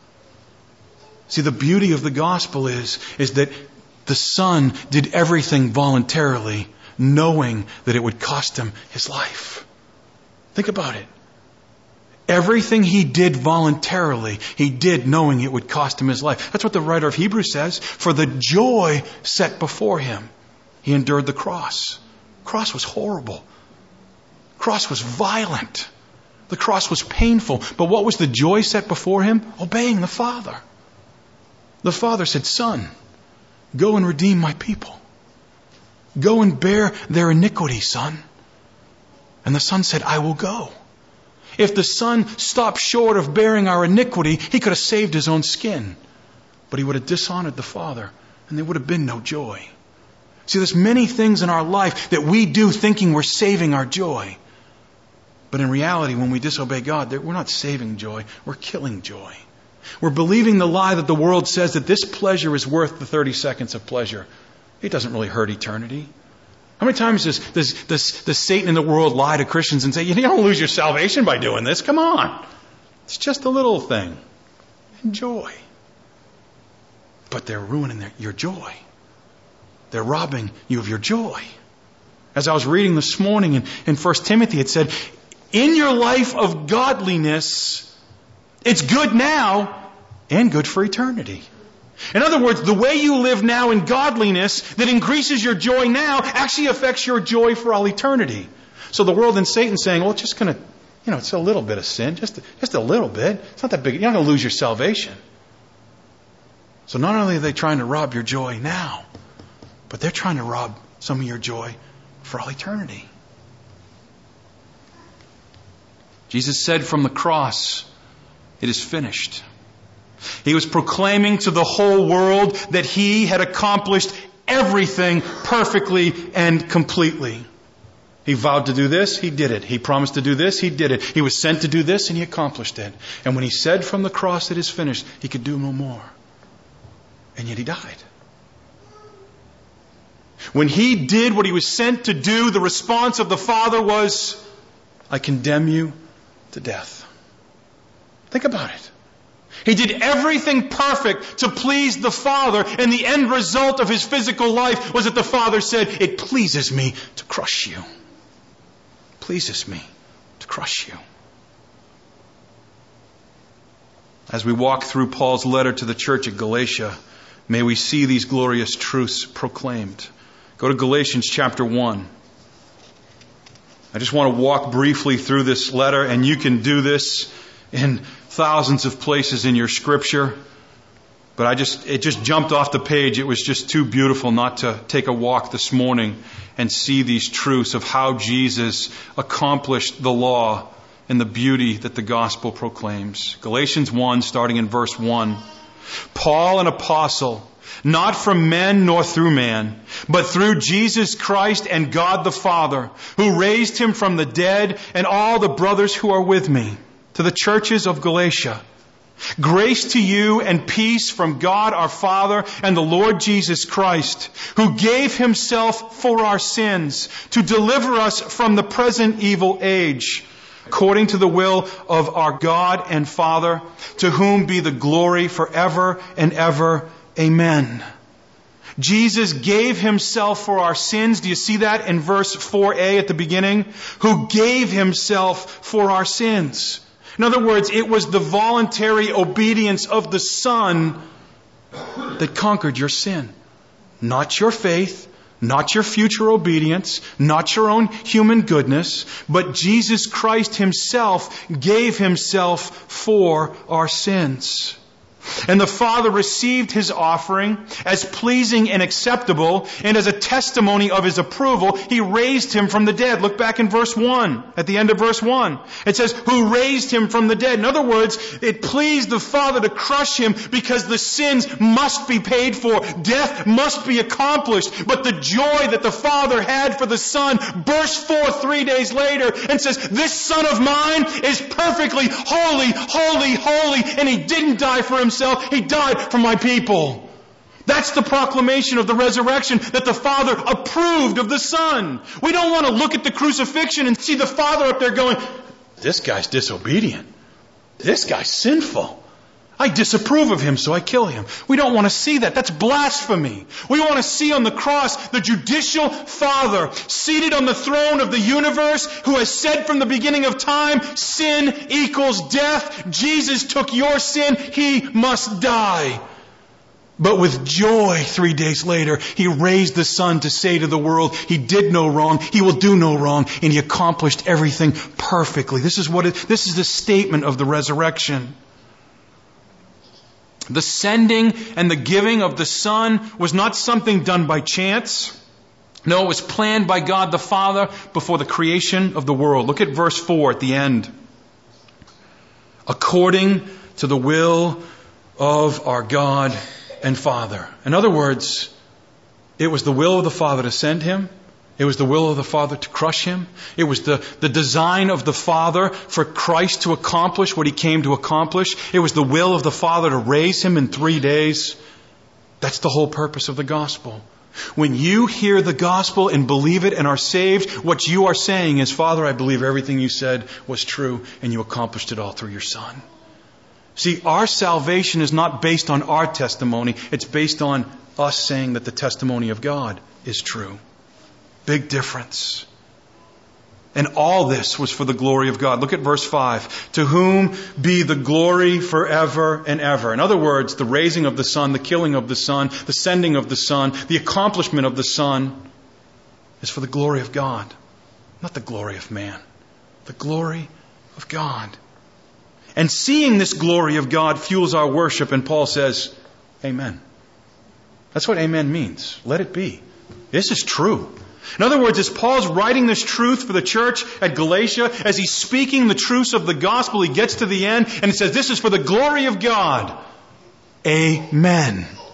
See, the beauty of the gospel is that the Son did everything voluntarily, knowing that it would cost him his life. Think about it. Everything he did voluntarily, he did knowing it would cost him his life. That's what the writer of Hebrews says. For the joy set before him, he endured the cross. The cross was horrible. The cross was violent. The cross was painful. But what was the joy set before him? Obeying the Father. The Father said, Son, go and redeem my people. Go and bear their iniquity, Son. And the Son said, I will go. If the Son stopped short of bearing our iniquity, he could have saved his own skin. But he would have dishonored the Father, and there would have been no joy. See, there's many things in our life that we do thinking we're saving our joy. But in reality, when we disobey God, we're not saving joy, we're killing joy. We're believing the lie that the world says that this pleasure is worth the 30 seconds of pleasure. It doesn't really hurt eternity. How many times does Satan in the world lie to Christians and say, you don't lose your salvation by doing this? Come on. It's just a little thing. Enjoy. But they're ruining your joy. They're robbing you of your joy. As I was reading this morning in 1 Timothy, it said, in your life of godliness, it's good now and good for eternity. In other words, the way you live now in godliness that increases your joy now actually affects your joy for all eternity. So the world and Satan saying, well, it's just going to, it's a little bit of sin, just a little bit. It's not that big. You're not going to lose your salvation. So not only are they trying to rob your joy now, but they're trying to rob some of your joy for all eternity. Jesus said from the cross, it is finished. He was proclaiming to the whole world that he had accomplished everything perfectly and completely. He vowed to do this, He did it. He promised to do this, He did it. He was sent to do this, and He accomplished it. And when He said from the cross, it is finished, He could do no more. And yet He died. When He did what He was sent to do, the response of the Father was, I condemn you to death. Think about it. He did everything perfect to please the Father, and the end result of His physical life was that the Father said, it pleases me to crush you. Pleases me to crush you. As we walk through Paul's letter to the church at Galatia, may we see these glorious truths proclaimed. Go to Galatians chapter 1. I just want to walk briefly through this letter, and you can do this in thousands of places in your scripture. But it just jumped off the page. It was just too beautiful not to take a walk this morning and see these truths of how Jesus accomplished the law and the beauty that the gospel proclaims. Galatians 1, starting in verse 1. Paul, an apostle, not from men nor through man, but through Jesus Christ and God the Father, who raised Him from the dead, and all the brothers who are with me, to the churches of Galatia. Grace to you and peace from God our Father and the Lord Jesus Christ, who gave Himself for our sins to deliver us from the present evil age, according to the will of our God and Father, to whom be the glory forever and ever. Amen. Jesus gave Himself for our sins. Do you see that in verse 4a at the beginning? Who gave Himself for our sins. In other words, it was the voluntary obedience of the Son that conquered your sin. Not your faith, not your future obedience, not your own human goodness, but Jesus Christ Himself gave Himself for our sins. And the Father received His offering as pleasing and acceptable, and as a testimony of His approval, He raised Him from the dead. Look back in verse 1, at the end of verse 1. It says, who raised Him from the dead. In other words, it pleased the Father to crush Him because the sins must be paid for. Death must be accomplished. But the joy that the Father had for the Son burst forth 3 days later and says, this Son of mine is perfectly holy, holy, holy, and He didn't die for Himself. He died for my people. That's the proclamation of the resurrection, that the Father approved of the Son. We don't want to look at the crucifixion and see the Father up there going, this guy's disobedient. This guy's sinful. I disapprove of him, so I kill him. We don't want to see that. That's blasphemy. We want to see on the cross the judicial Father seated on the throne of the universe, who has said from the beginning of time, sin equals death. Jesus took your sin. He must die. But with joy 3 days later, He raised the Son to say to the world, He did no wrong, He will do no wrong, and He accomplished everything perfectly. This is the statement of the resurrection. The sending and the giving of the Son was not something done by chance. No, it was planned by God the Father before the creation of the world. Look at verse 4 at the end. According to the will of our God and Father. In other words, it was the will of the Father to send Him. It was the will of the Father to crush Him. It was the design of the Father for Christ to accomplish what He came to accomplish. It was the will of the Father to raise Him in 3 days. That's the whole purpose of the gospel. When you hear the gospel and believe it and are saved, what you are saying is, Father, I believe everything You said was true, and You accomplished it all through Your Son. See, our salvation is not based on our testimony. It's based on us saying that the testimony of God is true. Big difference. And all this was for the glory of God. Look at verse 5. To whom be the glory forever and ever. In other words, the raising of the Son, the killing of the Son, the sending of the Son, the accomplishment of the Son is for the glory of God. Not the glory of man. The glory of God. And seeing this glory of God fuels our worship. And Paul says, Amen. That's what amen means. Let it be. This is true. In other words, as Paul's writing this truth for the church at Galatia, as he's speaking the truths of the gospel, he gets to the end and he says, this is for the glory of God. Amen.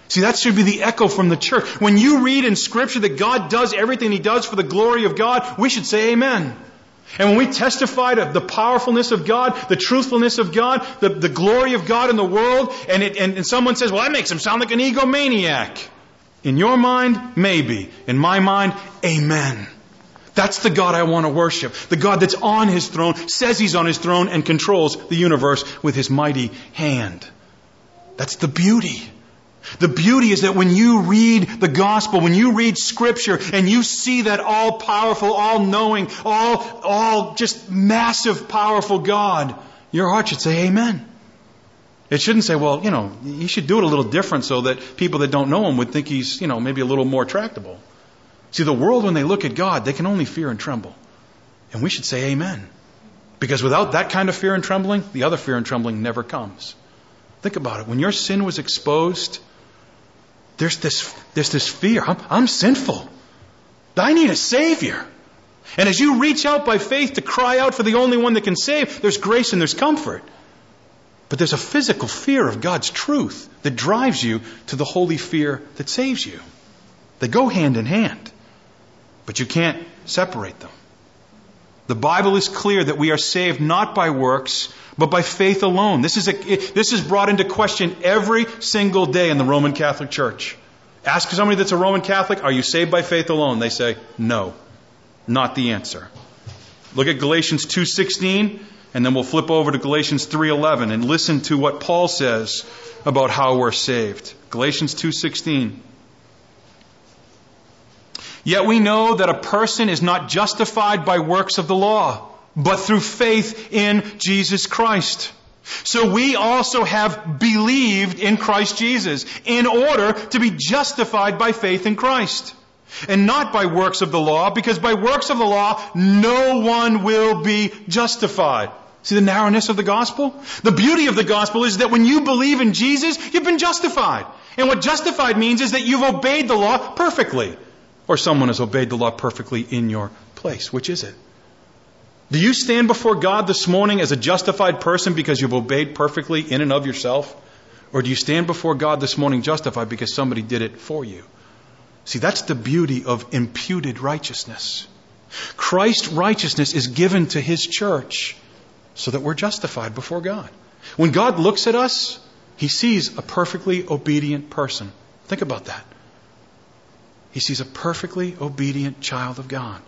See, that should be the echo from the church. When you read in Scripture that God does everything He does for the glory of God, we should say amen. And when we testify to the powerfulness of God, the truthfulness of God, the glory of God in the world, and someone says, well, that makes him sound like an egomaniac. In your mind, maybe. In my mind, amen. That's the God I want to worship. The God that's on His throne, says He's on His throne, and controls the universe with His mighty hand. That's the beauty. The beauty is that when you read the gospel, when you read Scripture, and you see that all-powerful, all-knowing, all just massive, powerful God, your heart should say amen. It shouldn't say, well, you should do it a little different so that people that don't know Him would think He's, maybe a little more tractable. See, the world, when they look at God, they can only fear and tremble. And we should say amen. Because without that kind of fear and trembling, the other fear and trembling never comes. Think about it. When your sin was exposed, there's this fear. I'm sinful. I need a Savior. And as you reach out by faith to cry out for the only one that can save, there's grace and there's comfort. But there's a physical fear of God's truth that drives you to the holy fear that saves you. They go hand in hand. But you can't separate them. The Bible is clear that we are saved not by works, but by faith alone. This is brought into question every single day in the Roman Catholic Church. Ask somebody that's a Roman Catholic, are you saved by faith alone? They say, no, not the answer. Look at Galatians 2:16, and then we'll flip over to Galatians 3:11 and listen to what Paul says about how we're saved. Galatians 2:16. Yet we know that a person is not justified by works of the law, but through faith in Jesus Christ. So we also have believed in Christ Jesus in order to be justified by faith in Christ. And not by works of the law, because by works of the law, no one will be justified. See the narrowness of the gospel? The beauty of the gospel is that when you believe in Jesus, you've been justified. And what justified means is that you've obeyed the law perfectly. Or someone has obeyed the law perfectly in your place. Which is it? Do you stand before God this morning as a justified person because you've obeyed perfectly in and of yourself? Or do you stand before God this morning justified because somebody did it for you? See, that's the beauty of imputed righteousness. Christ's righteousness is given to His church so that we're justified before God. When God looks at us, He sees a perfectly obedient person. Think about that. He sees a perfectly obedient child of God.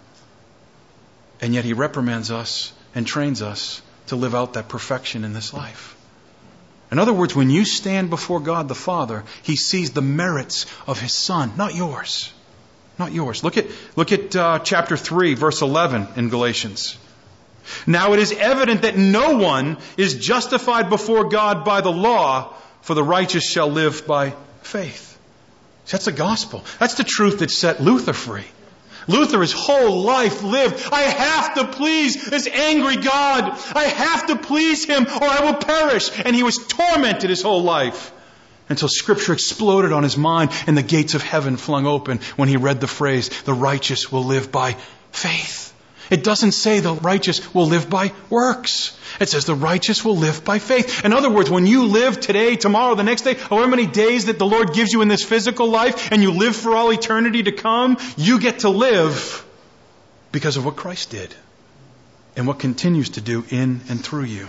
And yet He reprimands us and trains us to live out that perfection in this life. In other words, when you stand before God the Father, He sees the merits of His Son, not yours. Not yours. Look at chapter 3, verse 11 in Galatians. Now it is evident that no one is justified before God by the law, for the righteous shall live by faith. That's the gospel. That's the truth that set Luther free. Luther, his whole life lived, I have to please this angry God. I have to please Him or I will perish. And he was tormented his whole life until Scripture exploded on his mind and the gates of heaven flung open when he read the phrase, the righteous will live by faith. It doesn't say the righteous will live by works. It says the righteous will live by faith. In other words, when you live today, tomorrow, the next day, however many days that the Lord gives you in this physical life, and you live for all eternity to come, you get to live because of what Christ did and what continues to do in and through you.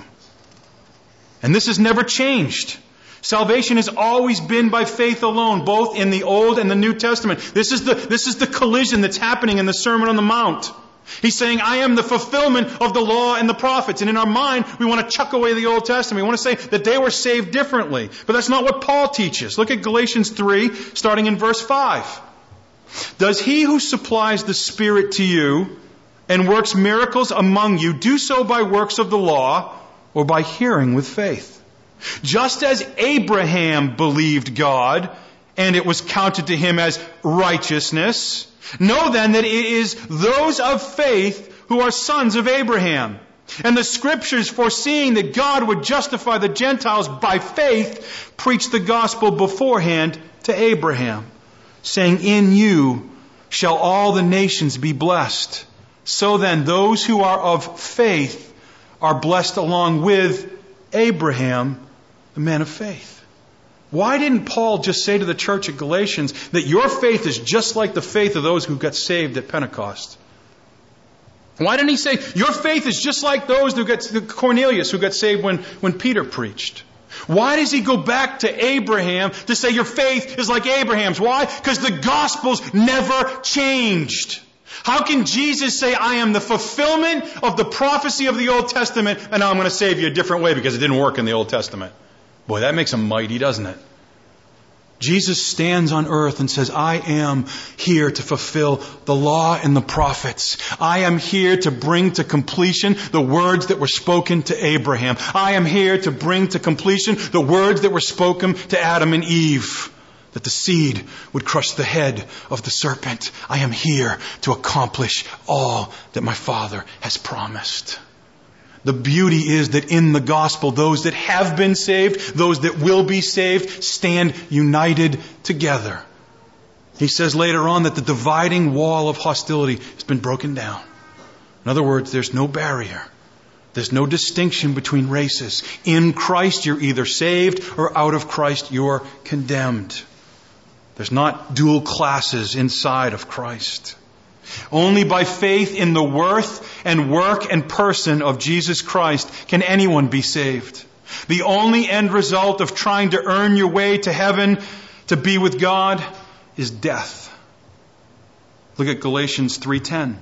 And this has never changed. Salvation has always been by faith alone, both in the Old and the New Testament. This is the collision that's happening in the Sermon on the Mount. He's saying, I am the fulfillment of the law and the prophets. And in our mind, we want to chuck away the Old Testament. We want to say that they were saved differently. But that's not what Paul teaches. Look at Galatians 3, starting in verse 5. Does He who supplies the Spirit to you and works miracles among you do so by works of the law or by hearing with faith? Just as Abraham believed God, and it was counted to him as righteousness, know then that it is those of faith who are sons of Abraham. And the Scriptures, foreseeing that God would justify the Gentiles by faith, preached the gospel beforehand to Abraham, saying, in you shall all the nations be blessed. So then those who are of faith are blessed along with Abraham, the man of faith. Why didn't Paul just say to the church at Galatians that your faith is just like the faith of those who got saved at Pentecost? Why didn't he say your faith is just like those who got Cornelius who got saved when Peter preached? Why does he go back to Abraham to say your faith is like Abraham's? Why? Because the Gospels never changed. How can Jesus say, I am the fulfillment of the prophecy of the Old Testament, and now I'm going to save you a different way because it didn't work in the Old Testament? Boy, that makes him mighty, doesn't it? Jesus stands on earth and says, I am here to fulfill the law and the prophets. I am here to bring to completion the words that were spoken to Abraham. I am here to bring to completion the words that were spoken to Adam and Eve, that the seed would crush the head of the serpent. I am here to accomplish all that my Father has promised. The beauty is that in the gospel, those that have been saved, those that will be saved, stand united together. He says later on that the dividing wall of hostility has been broken down. In other words, there's no barrier. There's no distinction between races. In Christ, you're either saved, or out of Christ, you're condemned. There's not dual classes inside of Christ. Only by faith in the worth and work and person of Jesus Christ can anyone be saved. The only end result of trying to earn your way to heaven, to be with God, is death. Look at Galatians 3:10.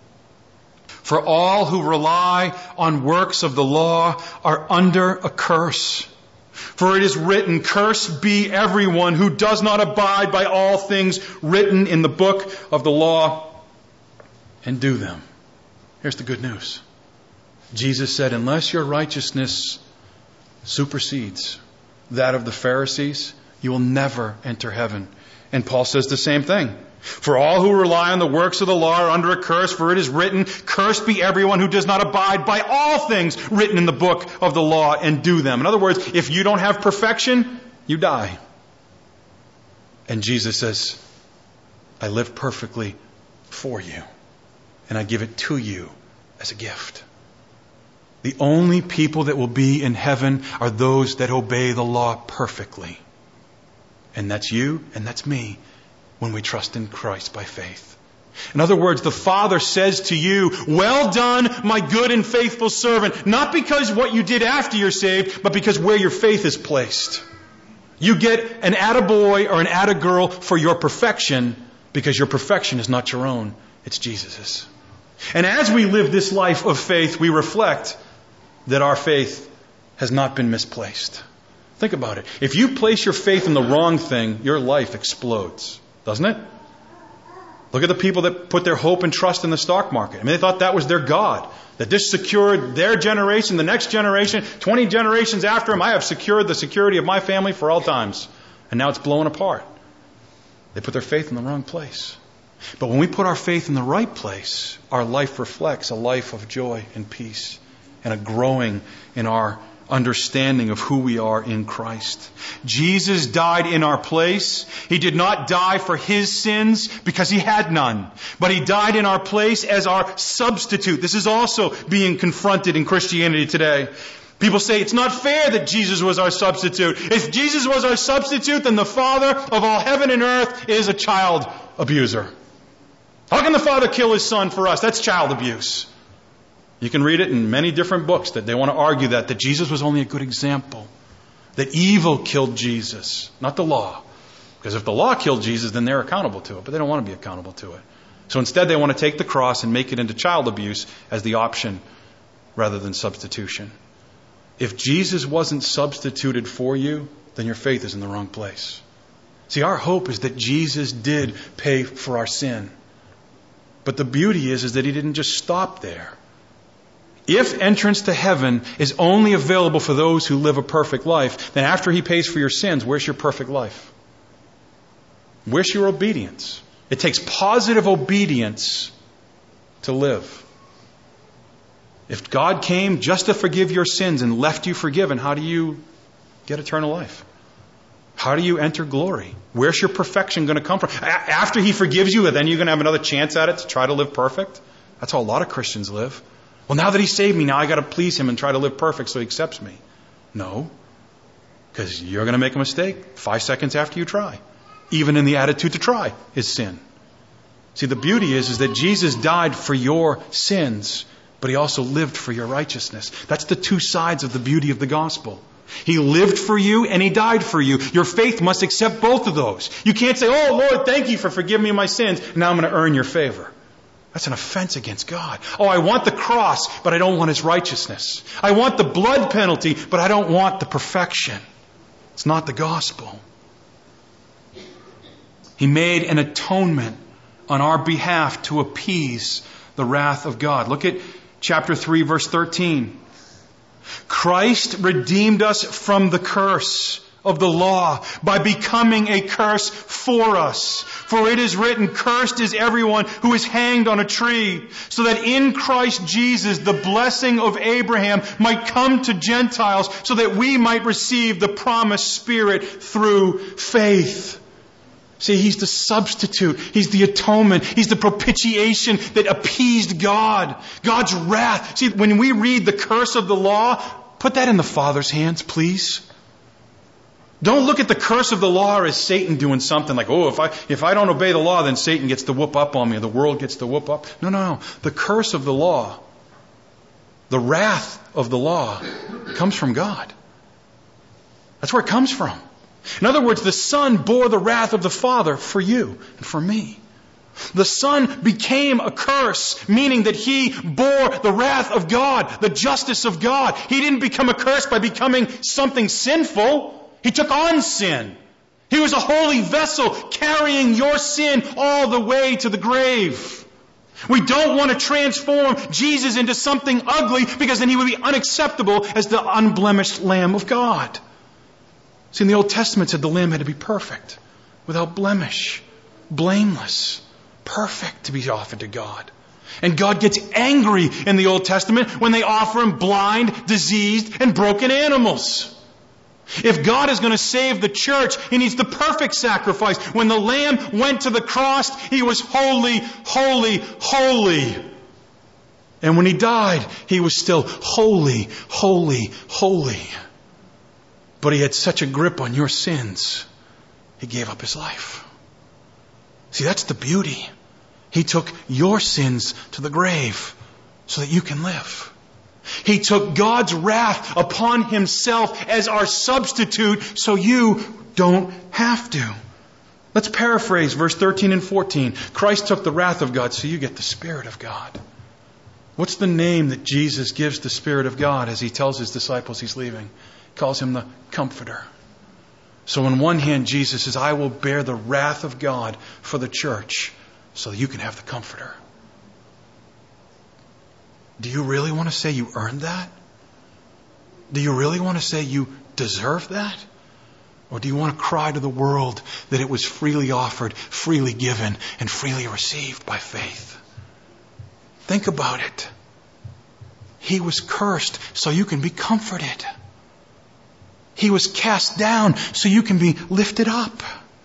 For all who rely on works of the law are under a curse. For it is written, cursed be everyone who does not abide by all things written in the book of the law and do them. Here's the good news. Jesus said, unless your righteousness supersedes that of the Pharisees, you will never enter heaven. And Paul says the same thing. For all who rely on the works of the law are under a curse, for it is written, cursed be everyone who does not abide by all things written in the book of the law and do them. In other words, if you don't have perfection, you die. And Jesus says, I live perfectly for you, and I give it to you as a gift. The only people that will be in heaven are those that obey the law perfectly. And that's you and that's me when we trust in Christ by faith. In other words, the Father says to you, well done, my good and faithful servant. Not because what you did after you're saved, but because where your faith is placed. You get an attaboy or an attagirl for your perfection, because your perfection is not your own, it's Jesus's. And as we live this life of faith, we reflect that our faith has not been misplaced. Think about it. If you place your faith in the wrong thing, your life explodes, doesn't it? Look at the people that put their hope and trust in the stock market. I mean, they thought that was their God, that this secured their generation, the next generation, 20 generations after them. I have secured the security of my family for all times. And now it's blowing apart. They put their faith in the wrong place. But when we put our faith in the right place, our life reflects a life of joy and peace and a growing in our understanding of who we are in Christ. Jesus died in our place. He did not die for His sins because He had none, but He died in our place as our substitute. This is also being confronted in Christianity today. People say it's not fair that Jesus was our substitute. If Jesus was our substitute, then the Father of all heaven and earth is a child abuser. How can the Father kill His Son for us? That's child abuse. You can read it in many different books that they want to argue that Jesus was only a good example. That evil killed Jesus, not the law. Because if the law killed Jesus, then they're accountable to it. But they don't want to be accountable to it. So instead they want to take the cross and make it into child abuse as the option rather than substitution. If Jesus wasn't substituted for you, then your faith is in the wrong place. See, our hope is that Jesus did pay for our sin. But the beauty is that He didn't just stop there. If entrance to heaven is only available for those who live a perfect life, then after He pays for your sins, where's your perfect life? Where's your obedience? It takes positive obedience to live. If God came just to forgive your sins and left you forgiven, how do you get eternal life? How do you enter glory? Where's your perfection going to come from? After He forgives you, then you're going to have another chance at it to try to live perfect? That's how a lot of Christians live. Well, now that He saved me, now I got to please Him and try to live perfect so He accepts me. No. Because you're going to make a mistake 5 seconds after you try. Even in the attitude to try is sin. See, the beauty is that Jesus died for your sins, but He also lived for your righteousness. That's the two sides of the beauty of the gospel. He lived for you and He died for you. Your faith must accept both of those. You can't say, oh Lord, thank you for forgiving me my sins. Now I'm going to earn your favor. That's an offense against God. Oh, I want the cross, but I don't want His righteousness. I want the blood penalty, but I don't want the perfection. It's not the gospel. He made an atonement on our behalf to appease the wrath of God. Look at chapter 3, verse 13. Christ redeemed us from the curse of the law by becoming a curse for us. For it is written, cursed is everyone who is hanged on a tree, so that in Christ Jesus the blessing of Abraham might come to Gentiles, so that we might receive the promised Spirit through faith. See, He's the substitute. He's the atonement. He's the propitiation that appeased God. God's wrath. See, when we read the curse of the law, put that in the Father's hands, please. Don't look at the curse of the law as Satan doing something like, oh, if I don't obey the law, then Satan gets to whoop up on me, or the world gets to whoop up. No. The curse of the law, the wrath of the law, comes from God. That's where it comes from. In other words, the Son bore the wrath of the Father for you and for me. The Son became a curse, meaning that He bore the wrath of God, the justice of God. He didn't become a curse by becoming something sinful. He took on sin. He was a holy vessel carrying your sin all the way to the grave. We don't want to transform Jesus into something ugly, because then He would be unacceptable as the unblemished Lamb of God. See, in the Old Testament, it said the lamb had to be perfect, without blemish, blameless, perfect to be offered to God. And God gets angry in the Old Testament when they offer Him blind, diseased, and broken animals. If God is going to save the church, He needs the perfect sacrifice. When the Lamb went to the cross, He was holy, holy, holy. And when He died, He was still holy, holy, holy. But He had such a grip on your sins, He gave up His life. See, that's the beauty. He took your sins to the grave so that you can live. He took God's wrath upon Himself as our substitute so you don't have to. Let's paraphrase verse 13 and 14. Christ took the wrath of God so you get the Spirit of God. What's the name that Jesus gives the Spirit of God as He tells His disciples He's leaving? He calls Him the Comforter. So on one hand, Jesus says, I will bear the wrath of God for the church so that you can have the Comforter. Do you really want to say you earned that? Do you really want to say you deserve that? Or do you want to cry to the world that it was freely offered, freely given, and freely received by faith? Think about it. He was cursed so you can be comforted. He was cast down so you can be lifted up.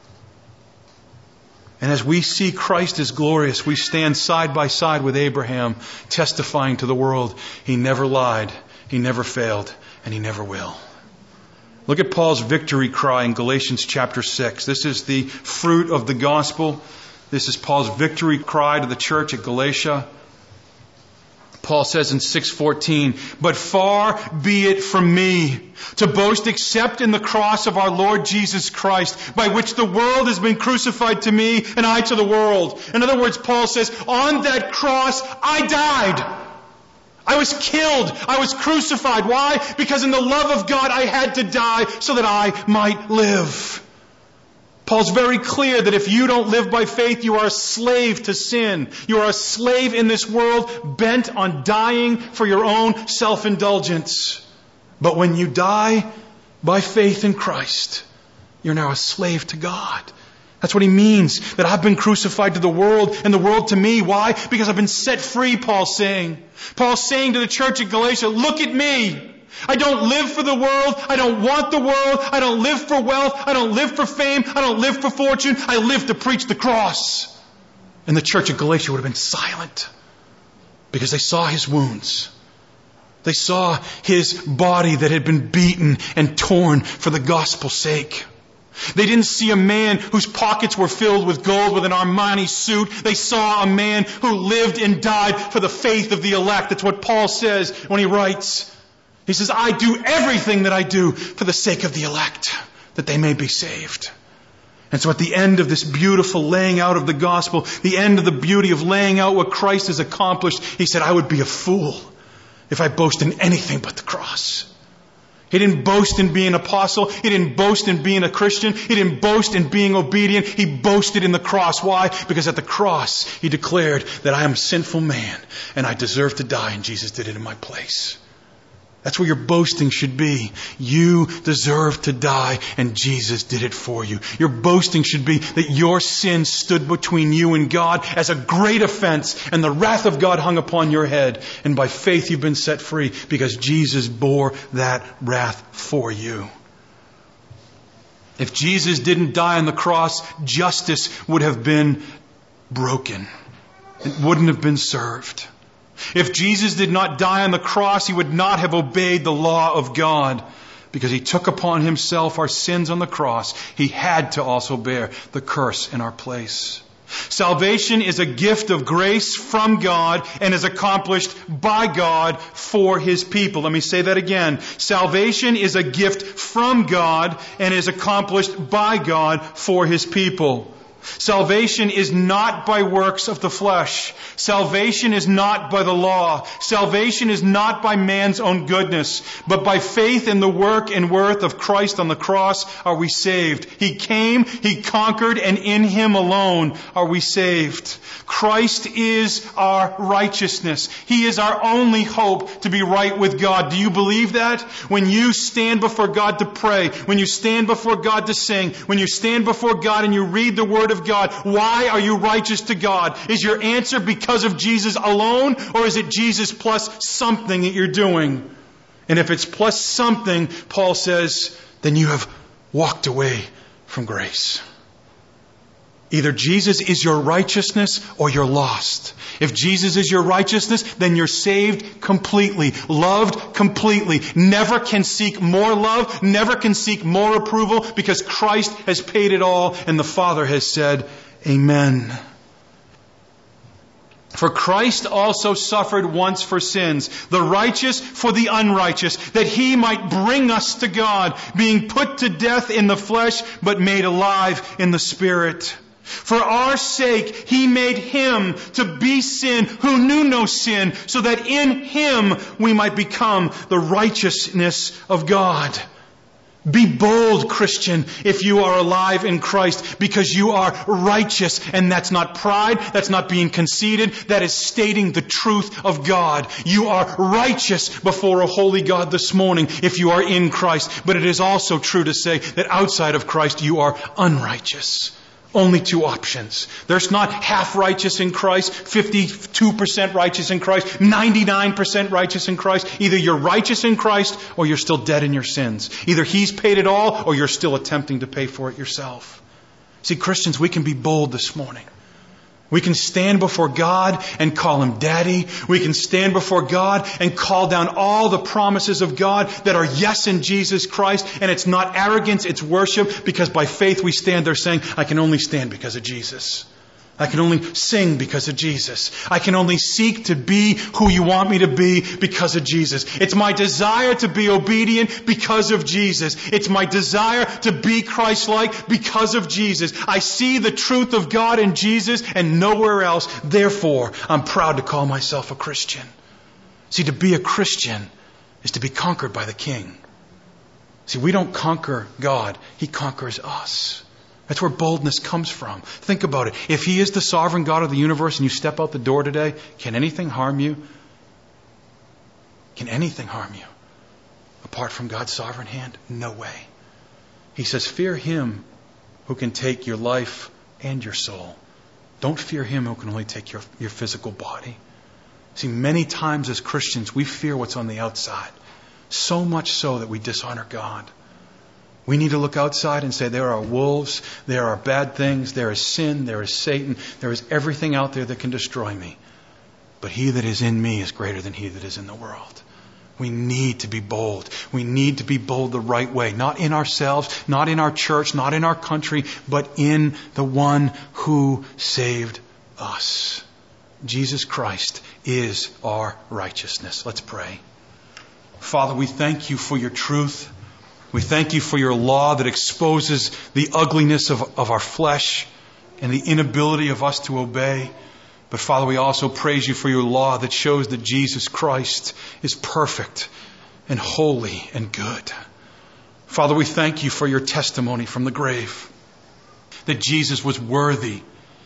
And as we see Christ as glorious, we stand side by side with Abraham, testifying to the world he never lied, he never failed, and he never will. Look at Paul's victory cry in Galatians chapter 6. This is the fruit of the gospel. This is Paul's victory cry to the church at Galatia. Paul says in 6:14, but far be it from me to boast except in the cross of our Lord Jesus Christ, by which the world has been crucified to me and I to the world. In other words, Paul says, on that cross, I died. I was killed. I was crucified. Why? Because in the love of God, I had to die so that I might live. Paul's very clear that if you don't live by faith, you are a slave to sin. You are a slave in this world bent on dying for your own self-indulgence. But when you die by faith in Christ, you're now a slave to God. That's what he means, that I've been crucified to the world and the world to me. Why? Because I've been set free, Paul's saying. Paul's saying to the church at Galatia, look at me. I don't live for the world. I don't want the world. I don't live for wealth. I don't live for fame. I don't live for fortune. I live to preach the cross. And the church at Galatia would have been silent because they saw his wounds. They saw His body that had been beaten and torn for the gospel's sake. They didn't see a man whose pockets were filled with gold with an Armani suit. They saw a man who lived and died for the faith of the elect. That's what Paul says when he writes. He says, I do everything that I do for the sake of the elect, that they may be saved. And so at the end of this beautiful laying out of the gospel, the end of the beauty of laying out what Christ has accomplished, he said, I would be a fool if I boast in anything but the cross. He didn't boast in being an apostle. He didn't boast in being a Christian. He didn't boast in being obedient. He boasted in the cross. Why? Because at the cross, he declared that I am a sinful man and I deserve to die, and Jesus did it in my place. That's where your boasting should be. You deserve to die, and Jesus did it for you. Your boasting should be that your sin stood between you and God as a great offense, and the wrath of God hung upon your head. And by faith you've been set free because Jesus bore that wrath for you. If Jesus didn't die on the cross, justice would have been broken. It wouldn't have been served. If Jesus did not die on the cross, He would not have obeyed the law of God. Because He took upon Himself our sins on the cross, He had to also bear the curse in our place. Salvation is a gift of grace from God and is accomplished by God for His people. Let me say that again. Salvation is a gift from God and is accomplished by God for His people. Salvation is not by works of the flesh. Salvation is not by the law. Salvation is not by man's own goodness. But by faith in the work and worth of Christ on the cross are we saved. He came, He conquered, and in Him alone are we saved. Christ is our righteousness. He is our only hope to be right with God. Do you believe that? When you stand before God to pray, when you stand before God to sing, when you stand before God and you read the Word of God, why are you righteous to God? Is your answer because of Jesus alone, or is it Jesus plus something that you're doing? And if it's plus something, Paul says, then you have walked away from grace. Either Jesus is your righteousness or you're lost. If Jesus is your righteousness, then you're saved completely, loved completely. Never can seek more love, never can seek more approval, because Christ has paid it all and the Father has said, Amen. For Christ also suffered once for sins, the righteous for the unrighteous, that He might bring us to God, being put to death in the flesh, but made alive in the Spirit. For our sake, He made Him to be sin who knew no sin, so that in Him we might become the righteousness of God. Be bold, Christian, if you are alive in Christ, because you are righteous. And that's not pride, that's not being conceited, that is stating the truth of God. You are righteous before a holy God this morning if you are in Christ. But it is also true to say that outside of Christ you are unrighteous. Only two options. There's not half righteous in Christ, 52% righteous in Christ, 99% righteous in Christ. Either you're righteous in Christ or you're still dead in your sins. Either He's paid it all or you're still attempting to pay for it yourself. See, Christians, we can be bold this morning. We can stand before God and call Him Daddy. We can stand before God and call down all the promises of God that are yes in Jesus Christ. And it's not arrogance, it's worship, because by faith we stand there saying, I can only stand because of Jesus. I can only sing because of Jesus. I can only seek to be who You want me to be because of Jesus. It's my desire to be obedient because of Jesus. It's my desire to be Christ-like because of Jesus. I see the truth of God in Jesus and nowhere else. Therefore, I'm proud to call myself a Christian. See, to be a Christian is to be conquered by the King. See, we don't conquer God. He conquers us. That's where boldness comes from. Think about it. If He is the sovereign God of the universe and you step out the door today, can anything harm you? Can anything harm you? Apart from God's sovereign hand? No way. He says, fear Him who can take your life and your soul. Don't fear Him who can only take your physical body. See, many times as Christians, we fear what's on the outside. So much so that we dishonor God. We need to look outside and say there are wolves, there are bad things, there is sin, there is Satan, there is everything out there that can destroy me. But He that is in me is greater than he that is in the world. We need to be bold. We need to be bold the right way. Not in ourselves, not in our church, not in our country, but in the one who saved us. Jesus Christ is our righteousness. Let's pray. Father, we thank you for your truth. We thank you for your law that exposes the ugliness of our flesh and the inability of us to obey. But Father, we also praise you for your law that shows that Jesus Christ is perfect and holy and good. Father, we thank you for your testimony from the grave, that Jesus was worthy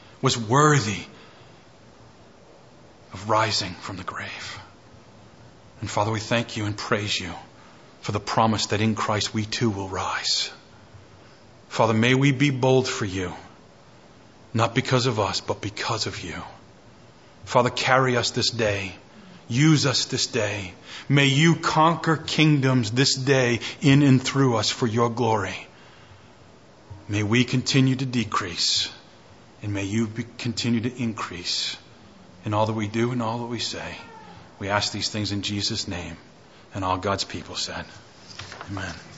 of rising from the grave. And Father, we thank you and praise you for the promise that in Christ we too will rise. Father, may we be bold for you, not because of us, but because of you. Father, carry us this day. Use us this day. May you conquer kingdoms this day in and through us for your glory. May we continue to decrease, and may you continue to increase in all that we do and all that we say. We ask these things in Jesus' name. And all God's people said, amen.